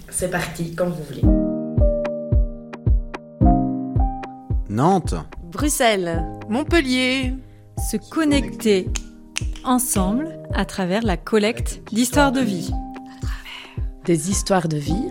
C'est parti, comme vous voulez. Nantes, Bruxelles, Montpellier. Se connecter ensemble à travers la collecte d'histoires de vie. Des histoires de vie.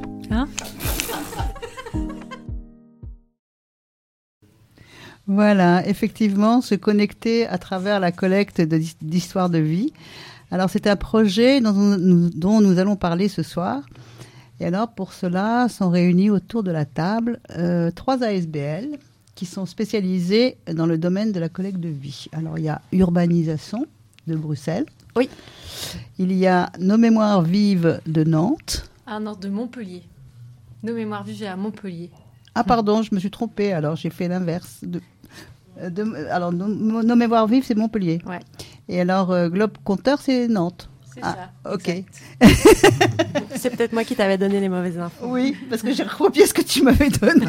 Voilà, effectivement, se connecter à travers la collecte d'histoires de vie. Alors, c'est un projet dont nous allons parler ce soir. Et alors, pour cela, sont réunis autour de la table 3 ASBL qui sont spécialisés dans le domaine de la collecte de vie. Alors, il y a Urbanisation de Bruxelles. Oui. Il y a Nos Mémoires Vives de Nantes. Ah non, de Montpellier. Nos Mémoires Vives à Montpellier. Ah, pardon, je me suis trompée. Alors, j'ai fait l'inverse. Alors, Nos Mémoires Vives, c'est Montpellier. Ouais. Et alors, Globe Compteur, c'est Nantes. C'est ça. Ok. C'est peut-être moi qui t'avais donné les mauvaises infos. Oui, parce que j'ai recopié ce que tu m'avais donné.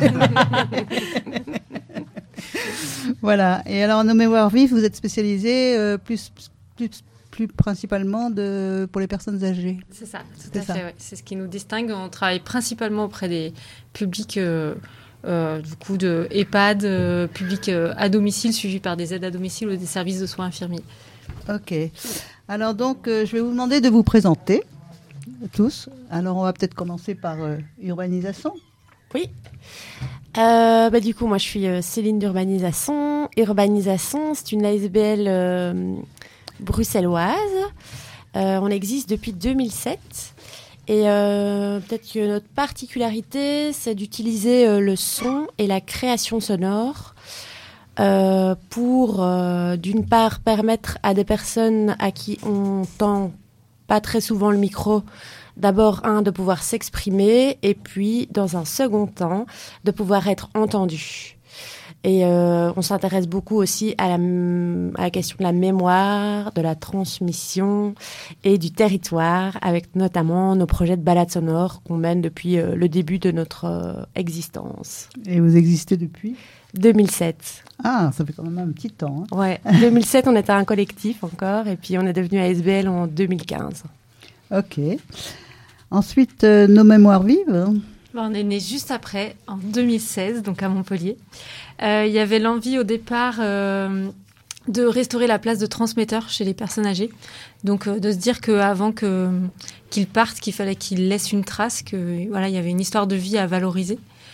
Voilà. Et alors, Nos Mémoires Vives, vous êtes spécialisé plus principalement pour les personnes âgées. C'est ça, tout à fait. Ouais. C'est ce qui nous distingue. On travaille principalement auprès des publics du coup de EHPAD, publics à domicile, suivis par des aides à domicile ou des services de soins infirmiers. Ok. Alors donc, je vais vous demander de vous présenter tous. Alors, on va peut-être commencer par Urbanisation. Oui. Du coup, moi, je suis Céline d'Urbanisation. Urbanisation, c'est une ASBL bruxelloise. On existe depuis 2007. Et peut-être que notre particularité, c'est d'utiliser le son et la création sonore pour, d'une part, permettre à des personnes à qui on tend pas très souvent le micro, d'abord, de pouvoir s'exprimer, et puis, dans un second temps, de pouvoir être entendu. Et on s'intéresse beaucoup aussi à la question de la mémoire, de la transmission et du territoire, avec notamment nos projets de balades sonores qu'on mène depuis le début de notre existence. Et vous existez depuis 2007. Ah, ça fait quand même un petit temps. Hein. Ouais, 2007, on était un collectif encore, et puis on est devenu ASBL en 2015. Ok. Ensuite, Nos Mémoires Vives. On est né juste après, en 2016, donc à Montpellier. Il y avait l'envie au départ de restaurer la place de transmetteur chez les personnes âgées. Donc de se dire qu'avant qu'ils partent, qu'il fallait qu'ils laissent une trace, qu'il y avait une histoire de vie à valoriser.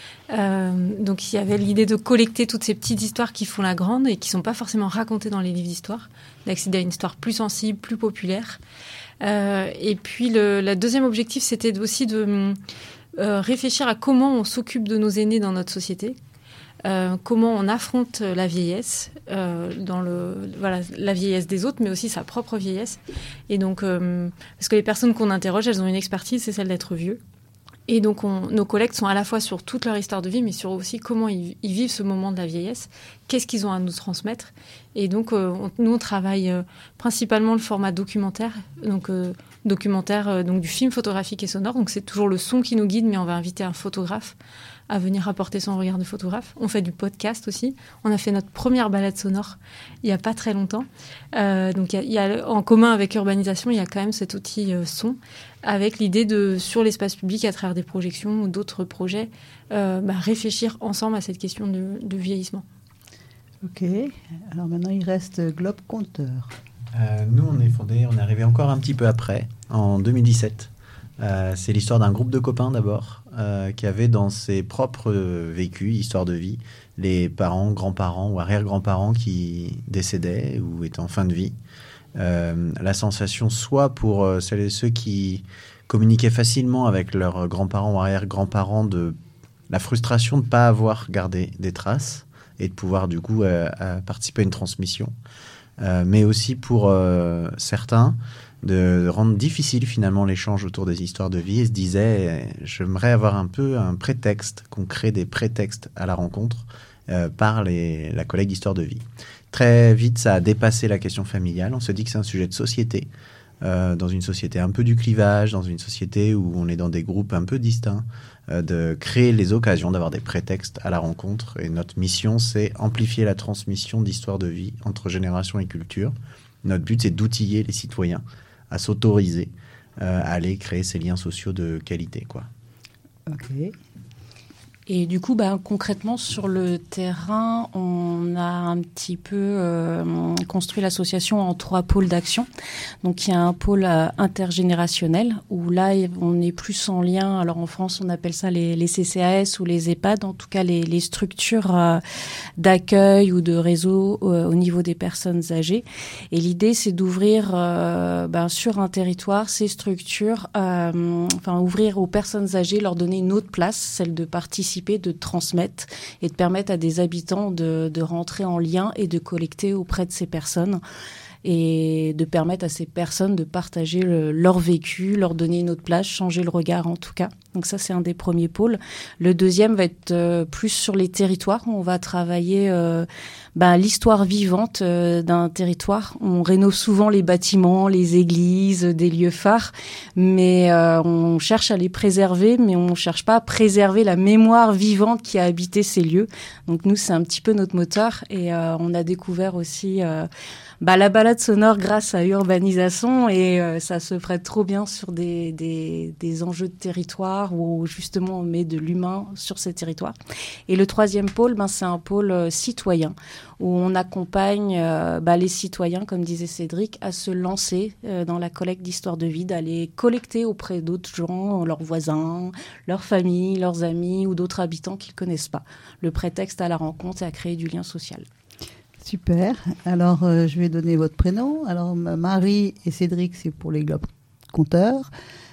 Donc il y avait l'idée de collecter toutes ces petites histoires qui font la grande et qui ne sont pas forcément racontées dans les livres d'histoire, d'accéder à une histoire plus sensible, plus populaire. Et puis le deuxième objectif, c'était aussi de réfléchir à comment on s'occupe de nos aînés dans notre société, comment on affronte la vieillesse, la vieillesse des autres, mais aussi sa propre vieillesse. Et donc, parce que les personnes qu'on interroge, elles ont une expertise, c'est celle d'être vieux. Et donc, nos collectes sont à la fois sur toute leur histoire de vie, mais sur aussi comment ils vivent ce moment de la vieillesse, qu'est-ce qu'ils ont à nous transmettre. Et donc, nous, on travaille principalement le format documentaire, donc du film photographique et sonore. Donc, c'est toujours le son qui nous guide, mais on va inviter un photographe à venir apporter son regard de photographe. On fait du podcast aussi. On a fait notre première balade sonore il n'y a pas très longtemps. Donc, il y a en commun avec Urbanisation, il y a quand même cet outil son, avec l'idée de, sur l'espace public, à travers des projections ou d'autres projets, réfléchir ensemble à cette question de vieillissement. Ok. Alors maintenant, il reste Globe Compteur. nous on est arrivé encore un petit peu après, en 2017. C'est l'histoire d'un groupe de copains d'abord, qui avait dans ses propres vécus, histoire de vie, les parents, grands-parents ou arrière-grands-parents qui décédaient ou étaient en fin de vie. La sensation, soit pour celles et ceux qui communiquaient facilement avec leurs grands-parents ou arrière-grands-parents, de la frustration de ne pas avoir gardé des traces et de pouvoir du coup participer à une transmission. Mais aussi pour certains, de rendre difficile finalement l'échange autour des histoires de vie, et se disait j'aimerais avoir un peu un prétexte, qu'on crée des prétextes à la rencontre par la collègue d'histoire de vie. Très vite, ça a dépassé la question familiale. On se dit que c'est un sujet de société, dans une société un peu du clivage, dans une société où on est dans des groupes un peu distincts, de créer les occasions d'avoir des prétextes à la rencontre. Et notre mission, c'est amplifier la transmission d'histoires de vie entre générations et cultures. Notre but, c'est d'outiller les citoyens à s'autoriser à aller créer ces liens sociaux de qualité, quoi. Ok. Et du coup, concrètement, sur le terrain, on a un petit peu construit l'association en 3 pôles d'action. Donc, il y a un pôle intergénérationnel où là, on est plus en lien. Alors, en France, on appelle ça les CCAS ou les EHPAD, en tout cas les structures d'accueil ou de réseau au niveau des personnes âgées. Et l'idée, c'est d'ouvrir sur un territoire ces structures, ouvrir aux personnes âgées, leur donner une autre place, celle de participer, de transmettre et de permettre à des habitants de rentrer en lien et de collecter auprès de ces personnes et de permettre à ces personnes de partager leur vécu, leur donner une autre place, changer le regard en tout cas. Donc ça, c'est un des premiers pôles. Le deuxième va être plus sur les territoires. On va travailler l'histoire vivante d'un territoire. On rénove souvent les bâtiments, les églises, des lieux phares, mais on cherche à les préserver, mais on ne cherche pas à préserver la mémoire vivante qui a habité ces lieux. Donc nous, c'est un petit peu notre moteur et on a découvert aussi la balade sonore grâce à Urbanisation et ça se prête trop bien sur des enjeux de territoire où justement on met de l'humain sur ces territoires. Et le troisième pôle, c'est un pôle citoyen où on accompagne les citoyens, comme disait Cédric, à se lancer dans la collecte d'histoires de vie, d'aller collecter auprès d'autres gens, leurs voisins, leurs familles, leurs amis ou d'autres habitants qu'ils ne connaissent pas. Le prétexte à la rencontre et à créer du lien social. Super. Alors, je vais donner votre prénom. Alors, Marie et Cédric, c'est pour les globes compteurs.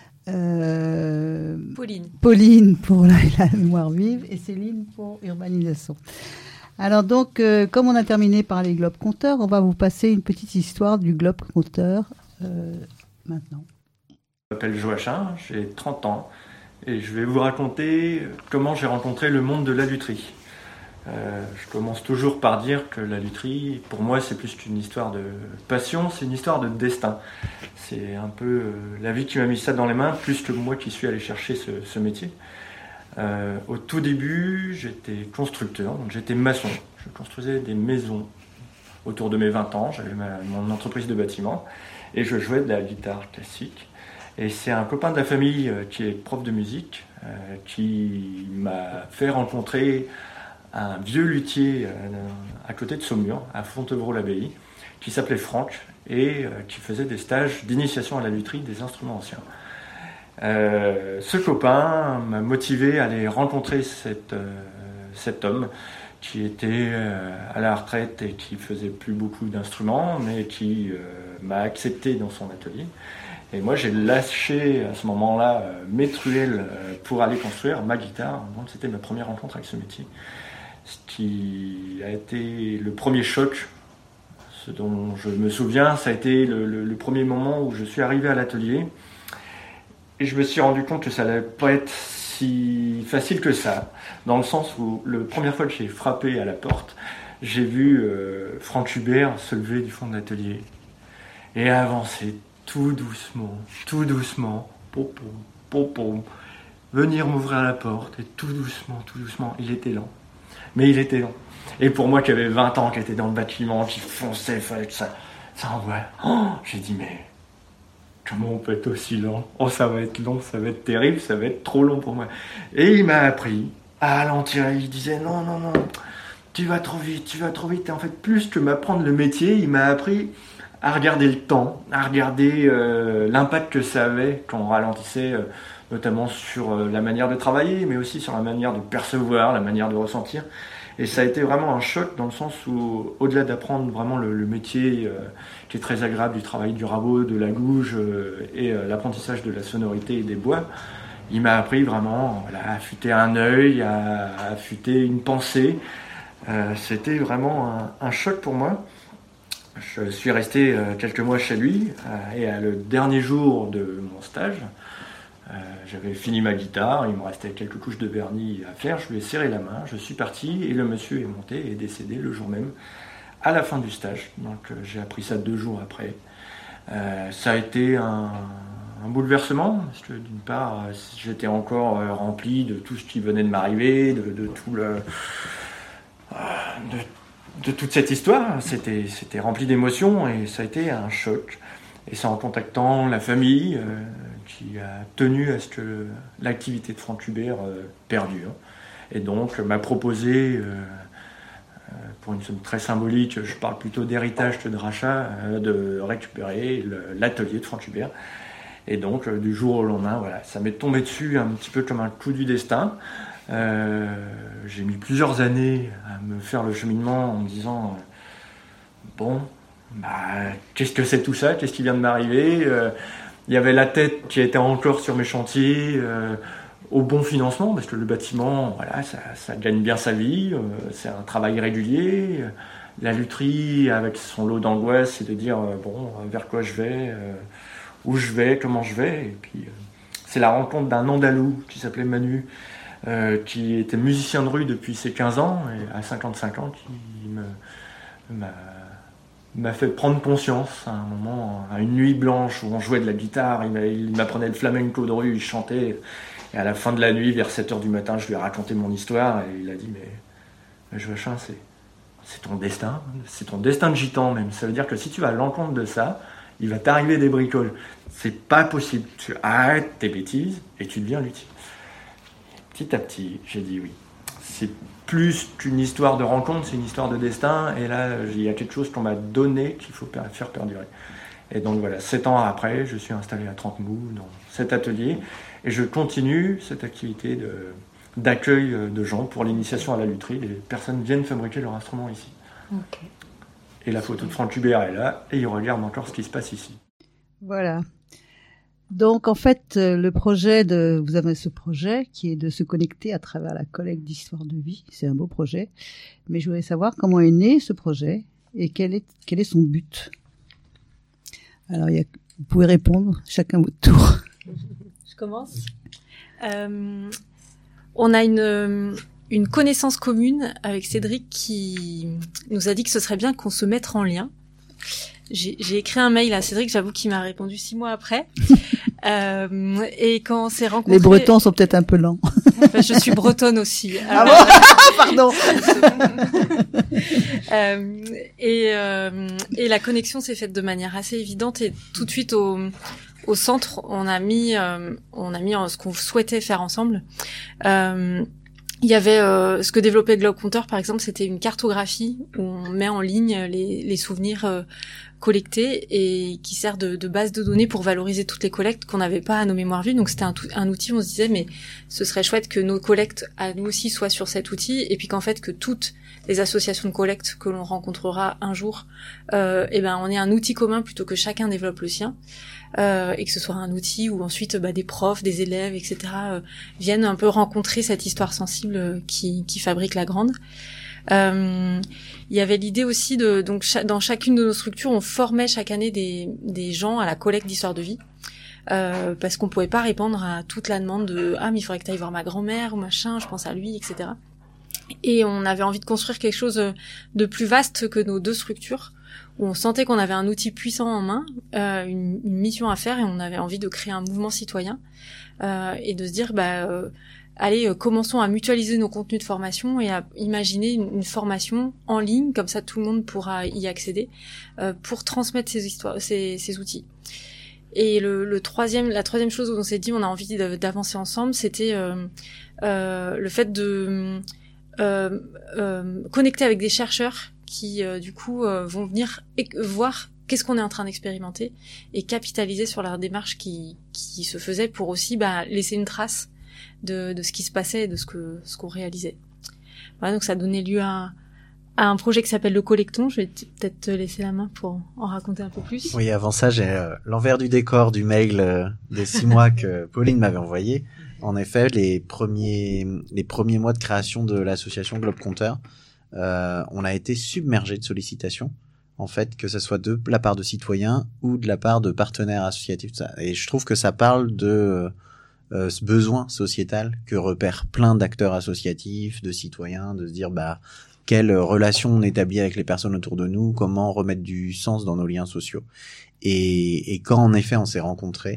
Pauline pour la mémoire vive et Céline pour Urbanisation. Alors donc, comme on a terminé par les globes compteurs, on va vous passer une petite histoire du globe compteur maintenant. Je m'appelle Joachim, j'ai 30 ans et je vais vous raconter comment j'ai rencontré le monde de la lutherie. Je commence toujours par dire que la lutherie, pour moi, c'est plus qu'une histoire de passion, c'est une histoire de destin. C'est un peu la vie qui m'a mis ça dans les mains, plus que moi qui suis allé chercher ce métier. Au tout début, j'étais constructeur, donc j'étais maçon. Je construisais des maisons autour de mes 20 ans. J'avais mon entreprise de bâtiment et je jouais de la guitare classique. Et c'est un copain de la famille qui est prof de musique qui m'a fait rencontrer un vieux luthier à côté de Saumur, à Fontevraud-l'Abbaye, qui s'appelait Franck et qui faisait des stages d'initiation à la lutherie des instruments anciens. Ce copain m'a motivé à aller rencontrer cet homme qui était à la retraite et qui faisait plus beaucoup d'instruments, mais qui m'a accepté dans son atelier. Et moi, j'ai lâché à ce moment-là mes truelles pour aller construire ma guitare. Donc, c'était ma première rencontre avec ce métier. Ce qui a été le premier choc, ce dont je me souviens, ça a été le premier moment où je suis arrivé à l'atelier et je me suis rendu compte que ça n'allait pas être si facile que ça, dans le sens où la première fois que j'ai frappé à la porte, j'ai vu Franck Hubert se lever du fond de l'atelier et avancer tout doucement, pom, venir m'ouvrir la porte et tout doucement, il était lent. Mais il était long. Et pour moi qui avait 20 ans, qui était dans le bâtiment, qui fonçait, il fallait que ça envoie. J'ai dit, mais comment on peut être aussi lent ? Oh, ça va être long, ça va être terrible, ça va être trop long pour moi. Et il m'a appris à ralentir. Il disait, non, tu vas trop vite. Et en fait, plus que m'apprendre le métier, il m'a appris à regarder le temps, à regarder l'impact que ça avait quand on ralentissait, notamment sur la manière de travailler, mais aussi sur la manière de percevoir, la manière de ressentir. Et ça a été vraiment un choc dans le sens où, au-delà d'apprendre vraiment le métier qui est très agréable du travail du rabot, de la gouge et l'apprentissage de la sonorité et des bois, il m'a appris vraiment à affûter un œil, à affûter une pensée. C'était vraiment un choc pour moi. Je suis resté quelques mois chez lui et le dernier jour de mon stage, j'avais fini ma guitare, il me restait quelques couches de vernis à faire, je lui ai serré la main, je suis parti et le monsieur est monté et est décédé le jour même, à la fin du stage. Donc j'ai appris ça 2 jours après. Ça a été un bouleversement, parce que d'une part, j'étais encore rempli de tout ce qui venait de m'arriver, de toute cette histoire. C'était rempli d'émotions et ça a été un choc. Et c'est en contactant la famille qui a tenu à ce que l'activité de Franck Hubert perdure. Et donc m'a proposé, pour une somme très symbolique, je parle plutôt d'héritage que de rachat, de récupérer l'atelier de Franck Hubert. Et donc du jour au lendemain, voilà, ça m'est tombé dessus un petit peu comme un coup du destin. J'ai mis plusieurs années à me faire le cheminement en me disant bon, qu'est-ce que c'est tout ça, qu'est-ce qui vient de m'arriver. Il y avait la tête qui était encore sur mes chantiers, au bon financement, parce que le bâtiment, voilà, ça gagne bien sa vie, c'est un travail régulier. La lutherie, avec son lot d'angoisse, c'est de dire bon, vers quoi je vais, où je vais, comment je vais. Et puis c'est la rencontre d'un Andalou qui s'appelait Manu, qui était musicien de rue depuis ses 15 ans, et à 55 ans, qui m'a fait prendre conscience à un moment, à une nuit blanche où on jouait de la guitare, il m'apprenait le flamenco de rue, il chantait, et à la fin de la nuit, vers 7h du matin, je lui ai raconté mon histoire, et il a dit mais Joachim, c'est ton destin, c'est ton destin de gitan même, ça veut dire que si tu vas à l'encontre de ça, il va t'arriver des bricoles, c'est pas possible, tu arrêtes tes bêtises et tu deviens luthier. Petit à petit, j'ai dit oui. C'est plus qu'une histoire de rencontre, c'est une histoire de destin. Et là, il y a quelque chose qu'on m'a donné qu'il faut faire perdurer. Et donc voilà, 7 ans après, je suis installé à Trente-Mous dans cet atelier. Et je continue cette activité d'accueil de gens pour l'initiation à la lutherie. Les personnes viennent fabriquer leur instrument ici. Okay. Et la photo de Franck Hubert est là, et il regarde encore ce qui se passe ici. Voilà. Donc, en fait, vous avez ce projet qui est de se connecter à travers la collecte d'histoire de vie. C'est un beau projet. Mais je voudrais savoir comment est né ce projet et quel est son but. Alors, vous pouvez répondre chacun votre tour. Je commence. On a une connaissance commune avec Cédric qui nous a dit que ce serait bien qu'on se mette en lien. J'ai écrit un mail à Cédric, j'avoue qu'il m'a répondu 6 mois après. Et quand on s'est rencontrés... Les Bretons sont peut-être un peu lents. Enfin, je suis bretonne aussi. Ah bon Pardon. Et la connexion s'est faite de manière assez évidente et tout de suite au centre, on a mis ce qu'on souhaitait faire ensemble. Il y avait ce que développait Globe Compteur, par exemple, c'était une cartographie où on met en ligne les souvenirs collectés et qui sert de base de données pour valoriser toutes les collectes qu'on n'avait pas à nos mémoires vives. Donc c'était un outil où on se disait mais ce serait chouette que nos collectes à nous aussi soient sur cet outil et puis qu'en fait que toutes les associations de collecte que l'on rencontrera un jour, on ait un outil commun plutôt que chacun développe le sien. Et que ce soit un outil où ensuite des profs, des élèves, etc. Viennent un peu rencontrer cette histoire sensible qui fabrique la grande. Il y avait l'idée aussi donc dans chacune de nos structures, on formait chaque année des gens à la collecte d'histoire de vie. Parce qu'on pouvait pas répondre à toute la demande de mais il faudrait que tu ailles voir ma grand-mère ou machin, je pense à lui, etc. Et on avait envie de construire quelque chose de plus vaste que nos deux structures, où on sentait qu'on avait un outil puissant en main, une mission à faire, et on avait envie de créer un mouvement citoyen et de se dire allez, commençons à mutualiser nos contenus de formation et à imaginer une formation en ligne, comme ça tout le monde pourra y accéder, pour transmettre ces outils. Et la troisième chose où on s'est dit on a envie d'avancer ensemble, c'était le fait de connecter avec des chercheurs qui du coup vont venir voir qu'est-ce qu'on est en train d'expérimenter et capitaliser sur la démarche qui se faisait pour aussi laisser une trace de ce qui se passait et de ce qu'on réalisait. Voilà, donc ça a donné lieu à un projet qui s'appelle le Collecton. Je vais peut-être te laisser la main pour en raconter un peu plus. Oui, avant ça, j'ai l'envers du décor du mail des 6 mois que Pauline m'avait envoyé. En effet, les premiers mois de création de l'association Globe Compteur, on a été submergé de sollicitations, en fait, que ce soit de la part de citoyens ou de la part de partenaires associatifs. Et je trouve que ça parle de ce besoin sociétal que repèrent plein d'acteurs associatifs, de citoyens, de se dire quelle relation on établit avec les personnes autour de nous, comment remettre du sens dans nos liens sociaux. Et quand en effet on s'est rencontrés,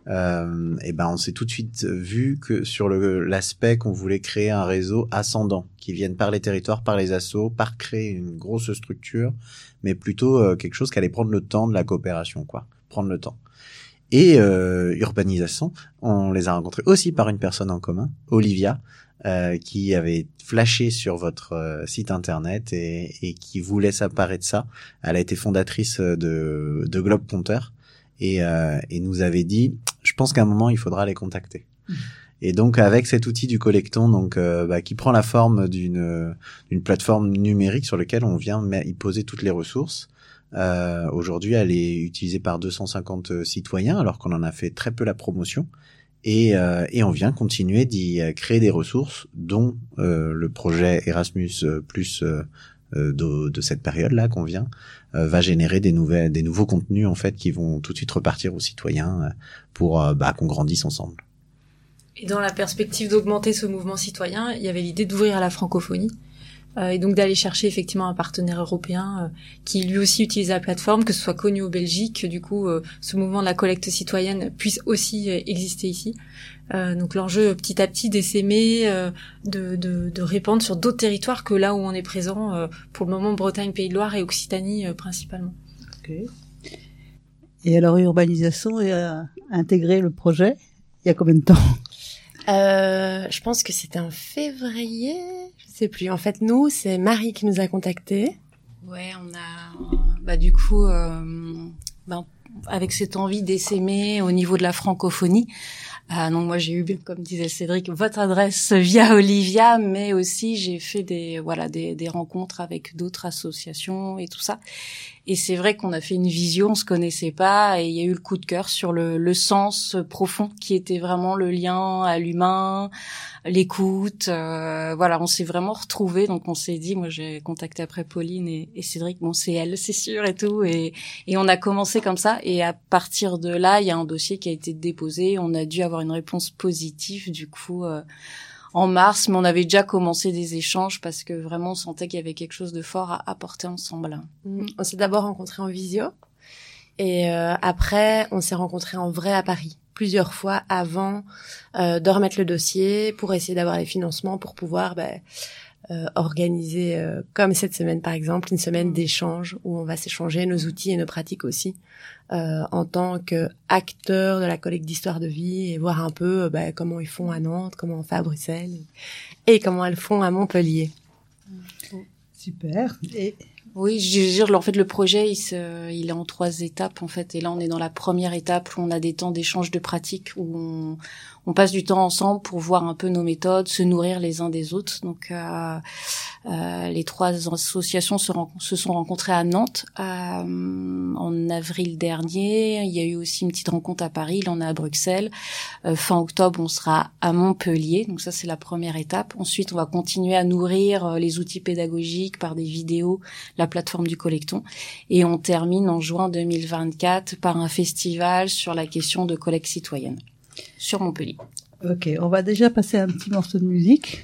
on s'est tout de suite vu que sur l'aspect qu'on voulait créer un réseau ascendant qui vienne par les territoires, par les assos, par créer une grosse structure, mais plutôt quelque chose qui allait prendre le temps de la coopération, prendre le temps. Et Urbanisation, on les a rencontrés aussi par une personne en commun, Olivia, qui avait flashé sur votre site internet et qui voulait s'emparer de ça. Elle a été fondatrice de Globe Compteur et nous avait dit, je pense qu'à un moment il faudra les contacter. Et donc avec cet outil du Collecton, donc qui prend la forme d'une plateforme numérique sur laquelle on vient y poser toutes les ressources. Aujourd'hui, elle est utilisée par 250 citoyens, alors qu'on en a fait très peu la promotion. Et on vient continuer d'y créer des ressources, dont le projet Erasmus plus de cette période-là qu'on vient va générer des nouveaux contenus en fait qui vont tout de suite repartir aux citoyens pour qu'on grandisse ensemble. Et dans la perspective d'augmenter ce mouvement citoyen, il y avait l'idée d'ouvrir à la francophonie. Et donc d'aller chercher effectivement un partenaire européen qui lui aussi utilise la plateforme, que ce soit connu au Belgique, que du coup ce mouvement de la collecte citoyenne puisse aussi exister ici. Donc l'enjeu petit à petit d'essaimer, de répandre sur d'autres territoires que là où on est présent, pour le moment Bretagne, Pays de Loire et Occitanie principalement. Okay. Et alors Urbanisation a intégré le projet il y a combien de temps ? Je pense que c'était en février, je sais plus. En fait, nous, c'est Marie qui nous a contactés. Ouais, on a, du coup, avec cette envie d'essaimer au niveau de la francophonie. Donc moi j'ai eu, comme disait Cédric, votre adresse via Olivia, mais aussi j'ai fait des rencontres avec d'autres associations et tout ça. Et c'est vrai qu'on a fait une visio, on se connaissait pas, et il y a eu le coup de cœur sur le sens profond qui était vraiment le lien à l'humain, l'écoute. On s'est vraiment retrouvés. Donc on s'est dit, moi j'ai contacté après Pauline et Cédric, bon c'est elle, c'est sûr et tout, et on a commencé comme ça. Et à partir de là, il y a un dossier qui a été déposé. On a dû avoir une réponse positive du coup en mars, mais on avait déjà commencé des échanges parce que vraiment on sentait qu'il y avait quelque chose de fort à porter ensemble. On s'est d'abord rencontrés en visio et après on s'est rencontrés en vrai à Paris plusieurs fois avant de remettre le dossier pour essayer d'avoir les financements pour pouvoir organiser comme cette semaine par exemple une semaine d'échange où on va s'échanger nos outils et nos pratiques aussi en tant qu'acteurs de la collecte d'histoire de vie et voir un peu comment ils font à Nantes, comment on fait à Bruxelles et comment elles font à Montpellier. Super. Et oui, je veux dire, en fait, le projet, il est en 3 étapes, en fait. Et là, on est dans la première étape où on a des temps d'échange de pratiques, où on passe du temps ensemble pour voir un peu nos méthodes, se nourrir les uns des autres. Donc, les 3 associations se sont rencontrées à Nantes en avril dernier. Il y a eu aussi une petite rencontre à Paris. Là, on est à Bruxelles. Fin octobre, on sera à Montpellier. Donc ça, c'est la première étape. Ensuite, on va continuer à nourrir les outils pédagogiques par des vidéos, la plateforme du Collecton. Et on termine en juin 2024 par un festival sur la question de collecte citoyenne sur Montpellier. Ok, on va déjà passer à un petit morceau de musique.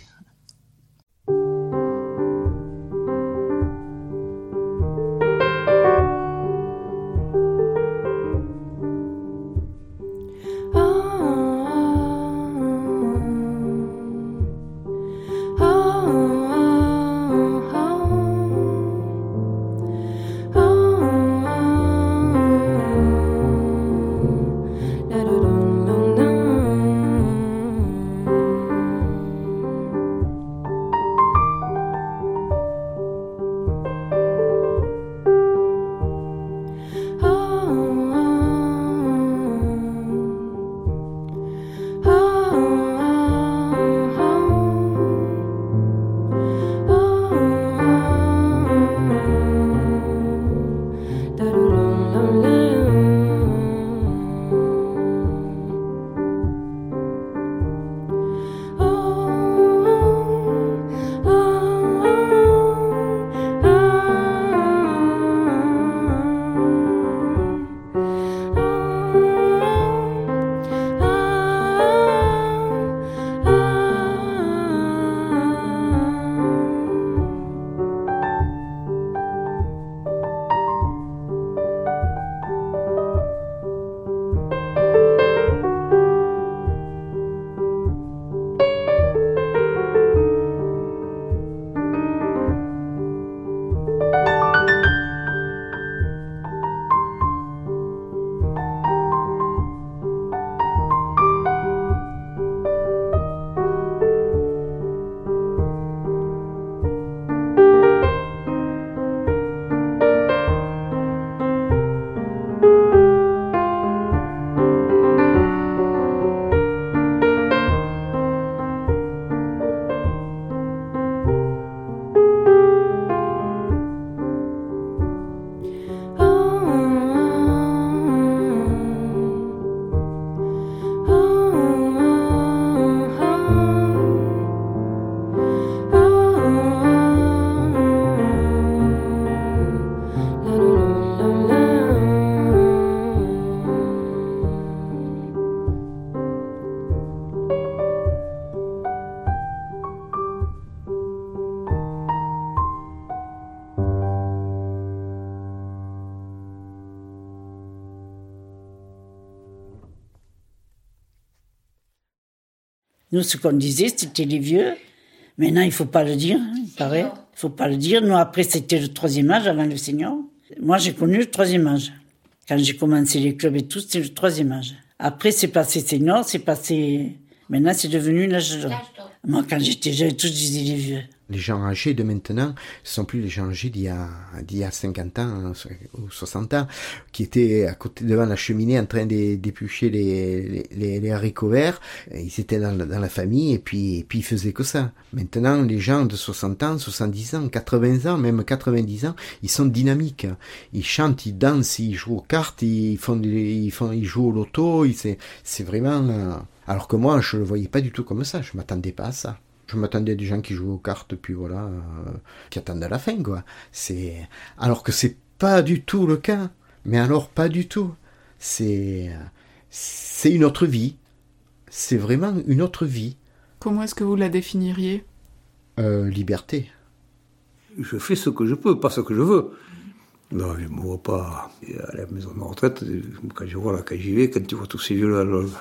Nous, ce qu'on disait, c'était les vieux. Maintenant, il faut pas le dire, il paraît. Il faut pas le dire. Nous, après, c'était le 3e âge avant le senior. Moi, j'ai connu le 3e âge. Quand j'ai commencé les clubs et tout, c'était le 3e âge. Après, c'est passé senior, c'est passé... Maintenant, c'est devenu l'âge d'or. Moi, quand j'étais jeune, tous disaient les vieux. Les gens âgés de maintenant, ce sont plus les gens âgés d'il y a 50 ans ou 60 ans, qui étaient à côté, devant la cheminée en train d'éplucher les haricots verts. Ils étaient dans la famille et puis ils faisaient que ça. Maintenant, les gens de 60 ans, 70 ans, 80 ans, même 90 ans, ils sont dynamiques. Ils chantent, ils dansent, ils jouent aux cartes, ils jouent au loto. C'est vraiment... Alors que moi, je le voyais pas du tout comme ça. Je m'attendais pas à ça. Je m'attendais à des gens qui jouent aux cartes, puis voilà, qui attendent à la fin, quoi. Alors que c'est pas du tout le cas. Mais alors, pas du tout. C'est une autre vie. C'est vraiment une autre vie. Comment est-ce que vous la définiriez ? Liberté. Je fais ce que je peux, pas ce que je veux. Non, je me vois pas à la maison de retraite, quand j'y vais, quand tu vois tous ces vieux-là,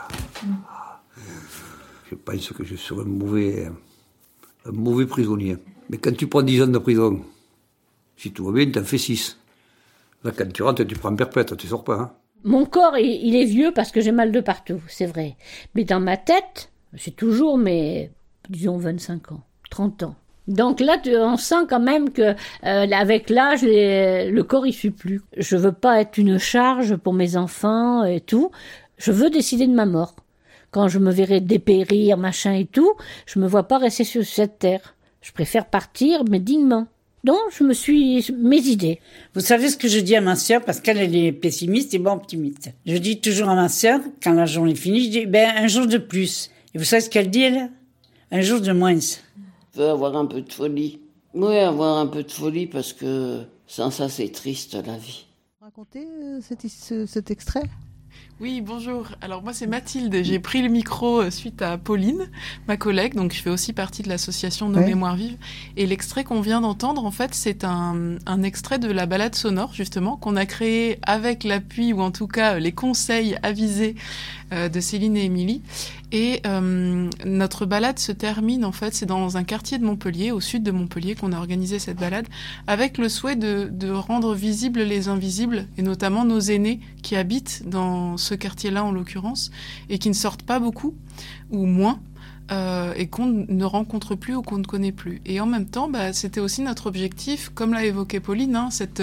je pense que je serais un mauvais prisonnier. Mais quand tu prends 10 ans de prison, si tout va bien, t'en fais 6. Là, quand tu rentres, tu prends perpète, tu sors pas. Hein. Mon corps, il est vieux parce que j'ai mal de partout, c'est vrai. Mais dans ma tête, c'est toujours disons 25 ans, 30 ans. Donc là, on sent quand même que avec l'âge, le corps, il suit plus. Je veux pas être une charge pour mes enfants et tout. Je veux décider de ma mort. Quand je me verrai dépérir, machin et tout, je me vois pas rester sur cette terre. Je préfère partir, mais dignement. Donc, je me suis mes idées. Vous savez ce que je dis à ma sœur, parce qu'elle est pessimiste et moi optimiste. Je dis toujours à ma sœur, quand la journée est finie, je dis, un jour de plus. Et vous savez ce qu'elle dit, elle ? Un jour de moins. Je veux avoir un peu de folie. Oui, avoir un peu de folie, parce que sans ça, c'est triste, la vie. Racontez cet extrait ? Oui, bonjour. Alors moi c'est Mathilde, j'ai pris le micro suite à Pauline, ma collègue, donc je fais aussi partie de l'association Nos Mémoires Vives. Et l'extrait qu'on vient d'entendre, en fait, c'est un extrait de la balade sonore, justement, qu'on a créé avec l'appui, ou en tout cas les conseils avisés de Céline et Émilie. Et notre balade se termine, en fait, c'est dans un quartier de Montpellier, au sud de Montpellier, qu'on a organisé cette balade, avec le souhait de rendre visibles les invisibles, et notamment nos aînés qui habitent dans ce quartier-là, en l'occurrence, et qui ne sortent pas beaucoup, ou moins, et qu'on ne rencontre plus ou qu'on ne connaît plus. Et en même temps, c'était aussi notre objectif, comme l'a évoqué Pauline, cet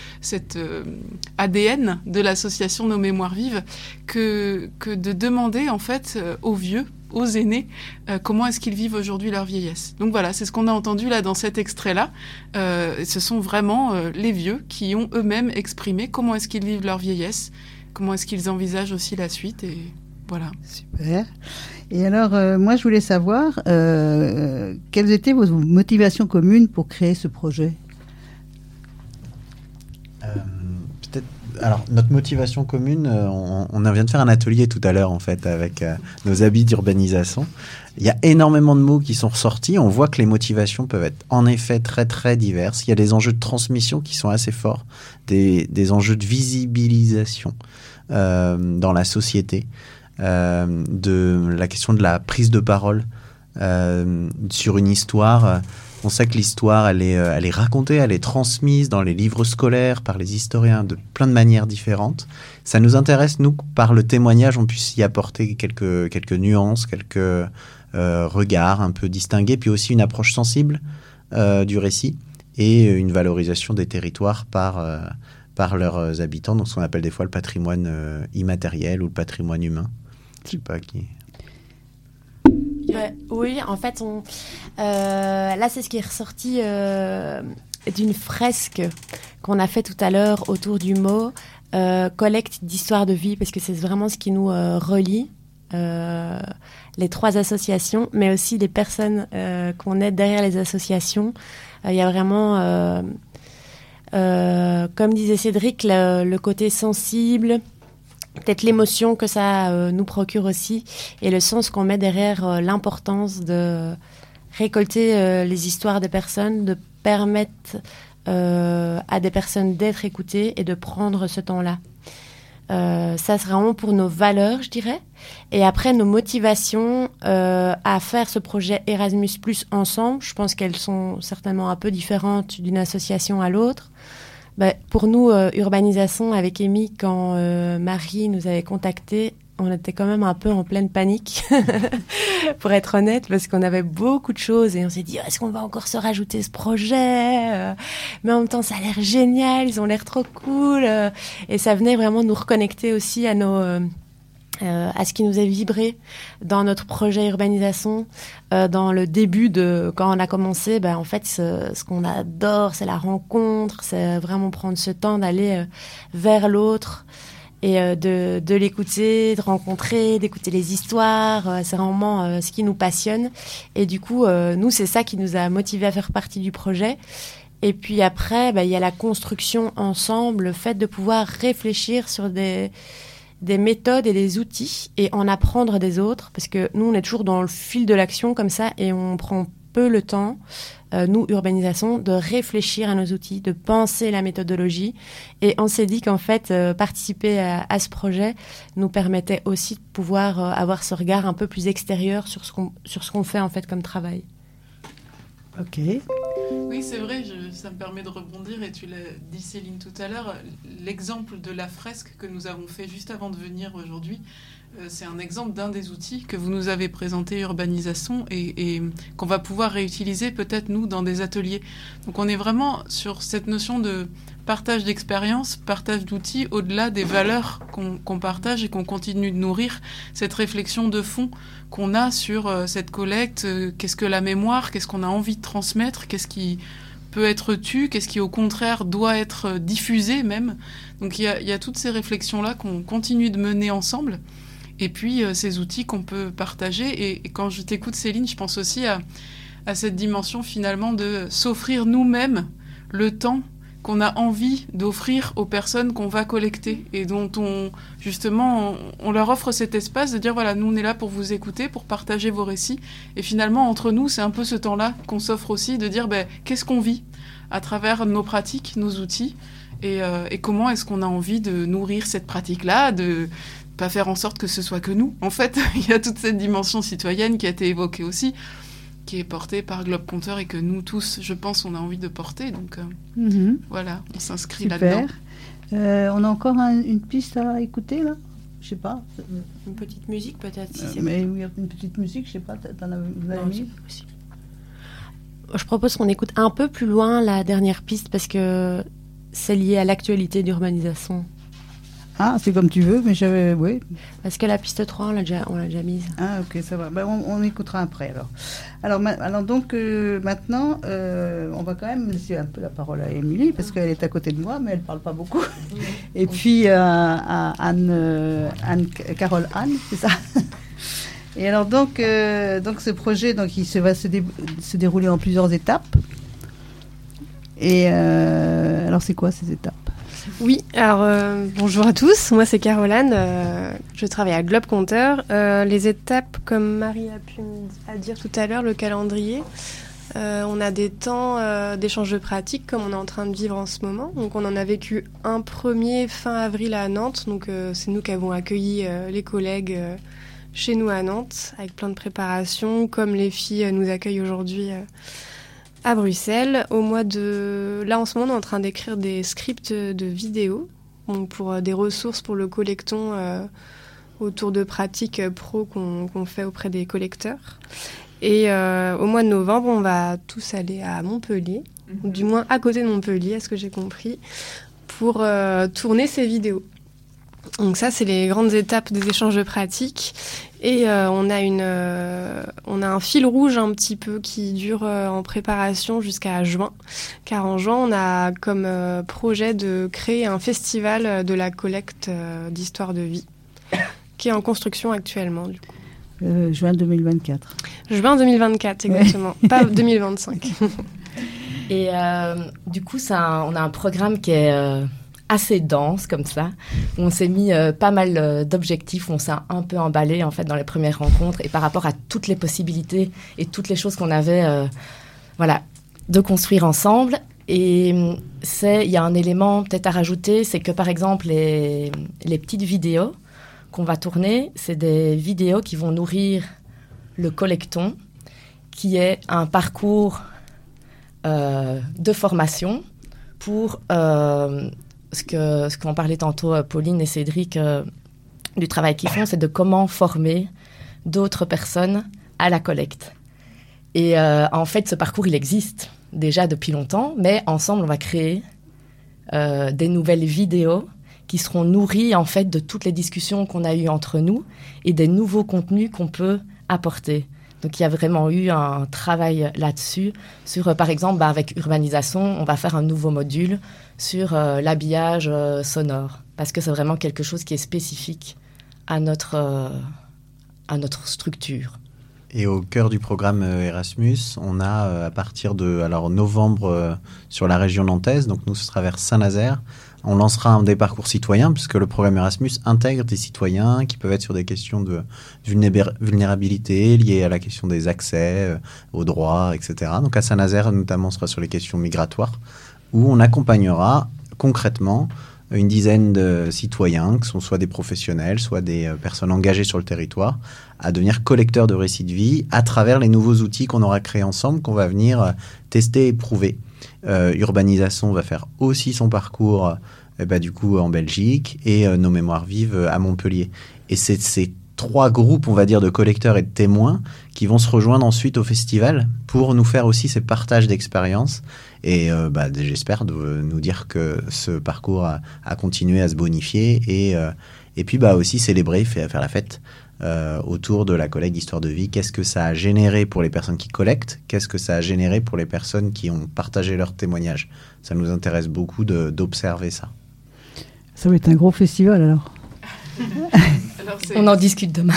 ADN de l'association Nos Mémoires Vives, que de demander en fait aux vieux, aux aînés, comment est-ce qu'ils vivent aujourd'hui leur vieillesse. Donc voilà, c'est ce qu'on a entendu là dans cet extrait-là. Ce sont vraiment les vieux qui ont eux-mêmes exprimé comment est-ce qu'ils vivent leur vieillesse, comment est-ce qu'ils envisagent aussi la suite, et voilà. Super. Et alors, moi, je voulais savoir quelles étaient vos motivations communes pour créer ce projet ? Peut-être. Alors, notre motivation commune, on vient de faire un atelier tout à l'heure, en fait, avec nos habits d'urbanisation. Il y a énormément de mots qui sont ressortis. On voit que les motivations peuvent être, en effet, très, très diverses. Il y a des enjeux de transmission qui sont assez forts, des enjeux de visibilisation dans la société. De la question de la prise de parole sur une histoire. On sait que l'histoire, elle est racontée, elle est transmise dans les livres scolaires par les historiens de plein de manières différentes. Ça nous intéresse, nous, que par le témoignage, on puisse y apporter quelques nuances, quelques regards un peu distingués, puis aussi une approche sensible du récit et une valorisation des territoires par leurs habitants, donc ce qu'on appelle des fois le patrimoine immatériel ou le patrimoine humain. Je sais pas qui. Oui, en fait, là, c'est ce qui est ressorti d'une fresque qu'on a fait tout à l'heure autour du mot collecte d'histoire de vie, parce que c'est vraiment ce qui nous relie, les 3 associations, mais aussi les personnes qu'on aide derrière les associations. Il y a vraiment, comme disait Cédric, le côté sensible, peut-être l'émotion que ça nous procure aussi, et le sens qu'on met derrière l'importance de récolter les histoires des personnes, de permettre à des personnes d'être écoutées et de prendre ce temps-là. Ça, c'est vraiment pour nos valeurs, je dirais. Et après, nos motivations à faire ce projet Erasmus+ ensemble, je pense qu'elles sont certainement un peu différentes d'une association à l'autre. Pour nous, Urbanisation, avec Amy, quand Marie nous avait contactés, on était quand même un peu en pleine panique, pour être honnête, parce qu'on avait beaucoup de choses et on s'est dit, est-ce qu'on va encore se rajouter ce projet mais en même temps, ça a l'air génial, ils ont l'air trop cool. Et ça venait vraiment nous reconnecter aussi à à ce qui nous a vibré dans notre projet Urbanisation. Dans le début quand on a commencé, en fait, ce qu'on adore, c'est la rencontre, c'est vraiment prendre ce temps d'aller vers l'autre et de l'écouter, de rencontrer, d'écouter les histoires. C'est vraiment ce qui nous passionne. Et du coup, nous, c'est ça qui nous a motivés à faire partie du projet. Et puis après, il y a la construction ensemble, le fait de pouvoir réfléchir sur des méthodes et des outils et en apprendre des autres. Parce que nous, on est toujours dans le fil de l'action comme ça et on prend peu le temps, nous, Urbanisation, de réfléchir à nos outils, de penser la méthodologie. Et on s'est dit qu'en fait, participer à ce projet nous permettait aussi de pouvoir avoir ce regard un peu plus extérieur sur ce qu'on fait en fait comme travail. Ok. Oui, c'est vrai, ça me permet de rebondir, et tu l'as dit Céline tout à l'heure, l'exemple de la fresque que nous avons fait juste avant de venir aujourd'hui, c'est un exemple d'un des outils que vous nous avez présenté, Urbanisation, et qu'on va pouvoir réutiliser peut-être nous dans des ateliers. Donc on est vraiment sur cette notion de partage d'expérience, partage d'outils, au-delà des valeurs qu'on partage et qu'on continue de nourrir, cette réflexion de fond qu'on a sur cette collecte, qu'est-ce que la mémoire, qu'est-ce qu'on a envie de transmettre, qu'est-ce qui peut être tu, qu'est-ce qui au contraire doit être diffusé même. Donc il y a toutes ces réflexions-là qu'on continue de mener ensemble, et puis ces outils qu'on peut partager. Et quand je t'écoute Céline, je pense aussi à cette dimension finalement de s'offrir nous-mêmes le temps qu'on a envie d'offrir aux personnes qu'on va collecter et dont on leur offre cet espace de dire voilà, nous on est là pour vous écouter, pour partager vos récits, et finalement entre nous c'est un peu ce temps-là qu'on s'offre aussi de dire qu'est-ce qu'on vit à travers nos pratiques, nos outils, et comment est-ce qu'on a envie de nourrir cette pratique-là, de pas faire en sorte que ce soit que nous. En fait, il y a toute cette dimension citoyenne qui a été évoquée aussi, qui est portée par Globe Compteur et que nous tous, je pense, on a envie de porter. Donc voilà, on s'inscrit là-dedans. On a encore une piste à écouter là ? Je sais pas. Une petite musique peut-être. Si mais oui, une petite musique, je sais pas. Vous avez mis ? Je propose qu'on écoute un peu plus loin la dernière piste parce que c'est lié à l'actualité d'Urbanisation. Ah, c'est comme tu veux, mais oui. Parce que la piste 3, on l'a déjà mise. Ah, ok, ça va. On écoutera après, alors. Alors donc, maintenant, on va quand même laisser un peu la parole à Émilie, parce qu'elle est à côté de moi, mais elle ne parle pas beaucoup. Et puis, à Carole Anne, c'est ça. Et alors, donc ce projet, il va se dérouler en plusieurs étapes. Et alors, c'est quoi ces étapes ? Oui, alors bonjour à tous, moi c'est Caroline, je travaille à Globe Compteur. Les étapes, comme Marie a pu dire tout à l'heure, le calendrier, on a des temps d'échange de pratiques comme on est en train de vivre en ce moment. Donc on en a vécu un premier fin avril à Nantes, donc c'est nous qui avons accueilli les collègues chez nous à Nantes avec plein de préparations, comme les filles nous accueillent aujourd'hui à Bruxelles. Là, en ce moment, on est en train d'écrire des scripts de vidéos pour des ressources pour le collecton autour de pratiques pro qu'on fait auprès des collecteurs. Et au mois de novembre, on va tous aller à Montpellier, ou du moins à côté de Montpellier, à ce que j'ai compris, pour tourner ces vidéos. Donc ça, c'est les grandes étapes des échanges de pratiques. Et on a un fil rouge un petit peu qui dure en préparation jusqu'à juin. Car en juin, on a comme projet de créer un festival de la collecte d'histoire de vie, qui est en construction actuellement, du coup. Juin 2024. Juin 2024, exactement. Ouais. Pas 2025. Et du coup, on a un programme qui est assez dense comme ça, où on s'est mis pas mal d'objectifs, où on s'est un peu emballé en fait dans les premières rencontres, et par rapport à toutes les possibilités et toutes les choses qu'on avait de construire ensemble. Et il y a un élément peut-être à rajouter, c'est que par exemple, les petites vidéos qu'on va tourner, c'est des vidéos qui vont nourrir le collecton, qui est un parcours de formation pour ce qu'ont parlé tantôt Pauline et Cédric du travail qu'ils font, c'est de comment former d'autres personnes à la collecte. Et en fait, ce parcours, il existe déjà depuis longtemps, mais ensemble, on va créer des nouvelles vidéos qui seront nourries en fait de toutes les discussions qu'on a eues entre nous et des nouveaux contenus qu'on peut apporter. Donc, il y a vraiment eu un travail là-dessus. Sur, par exemple, avec Urbanisation, on va faire un nouveau module sur l'habillage sonore, parce que c'est vraiment quelque chose qui est spécifique à notre structure. Et au cœur du programme Erasmus, on a à partir de novembre sur la région nantaise, donc nous ce sera vers Saint-Nazaire, on lancera des parcours citoyens puisque le programme Erasmus intègre des citoyens qui peuvent être sur des questions de vulnérabilité liées à la question des accès aux droits, etc. Donc à Saint-Nazaire notamment, on sera sur les questions migratoires où on accompagnera concrètement une dizaine de citoyens, qui sont soit des professionnels, soit des personnes engagées sur le territoire, à devenir collecteurs de récits de vie à travers les nouveaux outils qu'on aura créés ensemble, qu'on va venir tester et prouver. Urbanisation va faire aussi son parcours du coup en Belgique et Nos Mémoires Vives à Montpellier. Et c'est ces 3 groupes, on va dire, de collecteurs et de témoins qui vont se rejoindre ensuite au festival pour nous faire aussi ces partages d'expériences. Et j'espère de nous dire que ce parcours a continué à se bonifier et puis aussi célébrer, faire la fête autour de la collecte d'histoire de vie. Qu'est-ce que ça a généré pour les personnes qui collectent? Qu'est-ce que ça a généré pour les personnes qui ont partagé leurs témoignages? Ça nous intéresse beaucoup d'observer ça. Ça va être un gros festival alors. On en discute demain.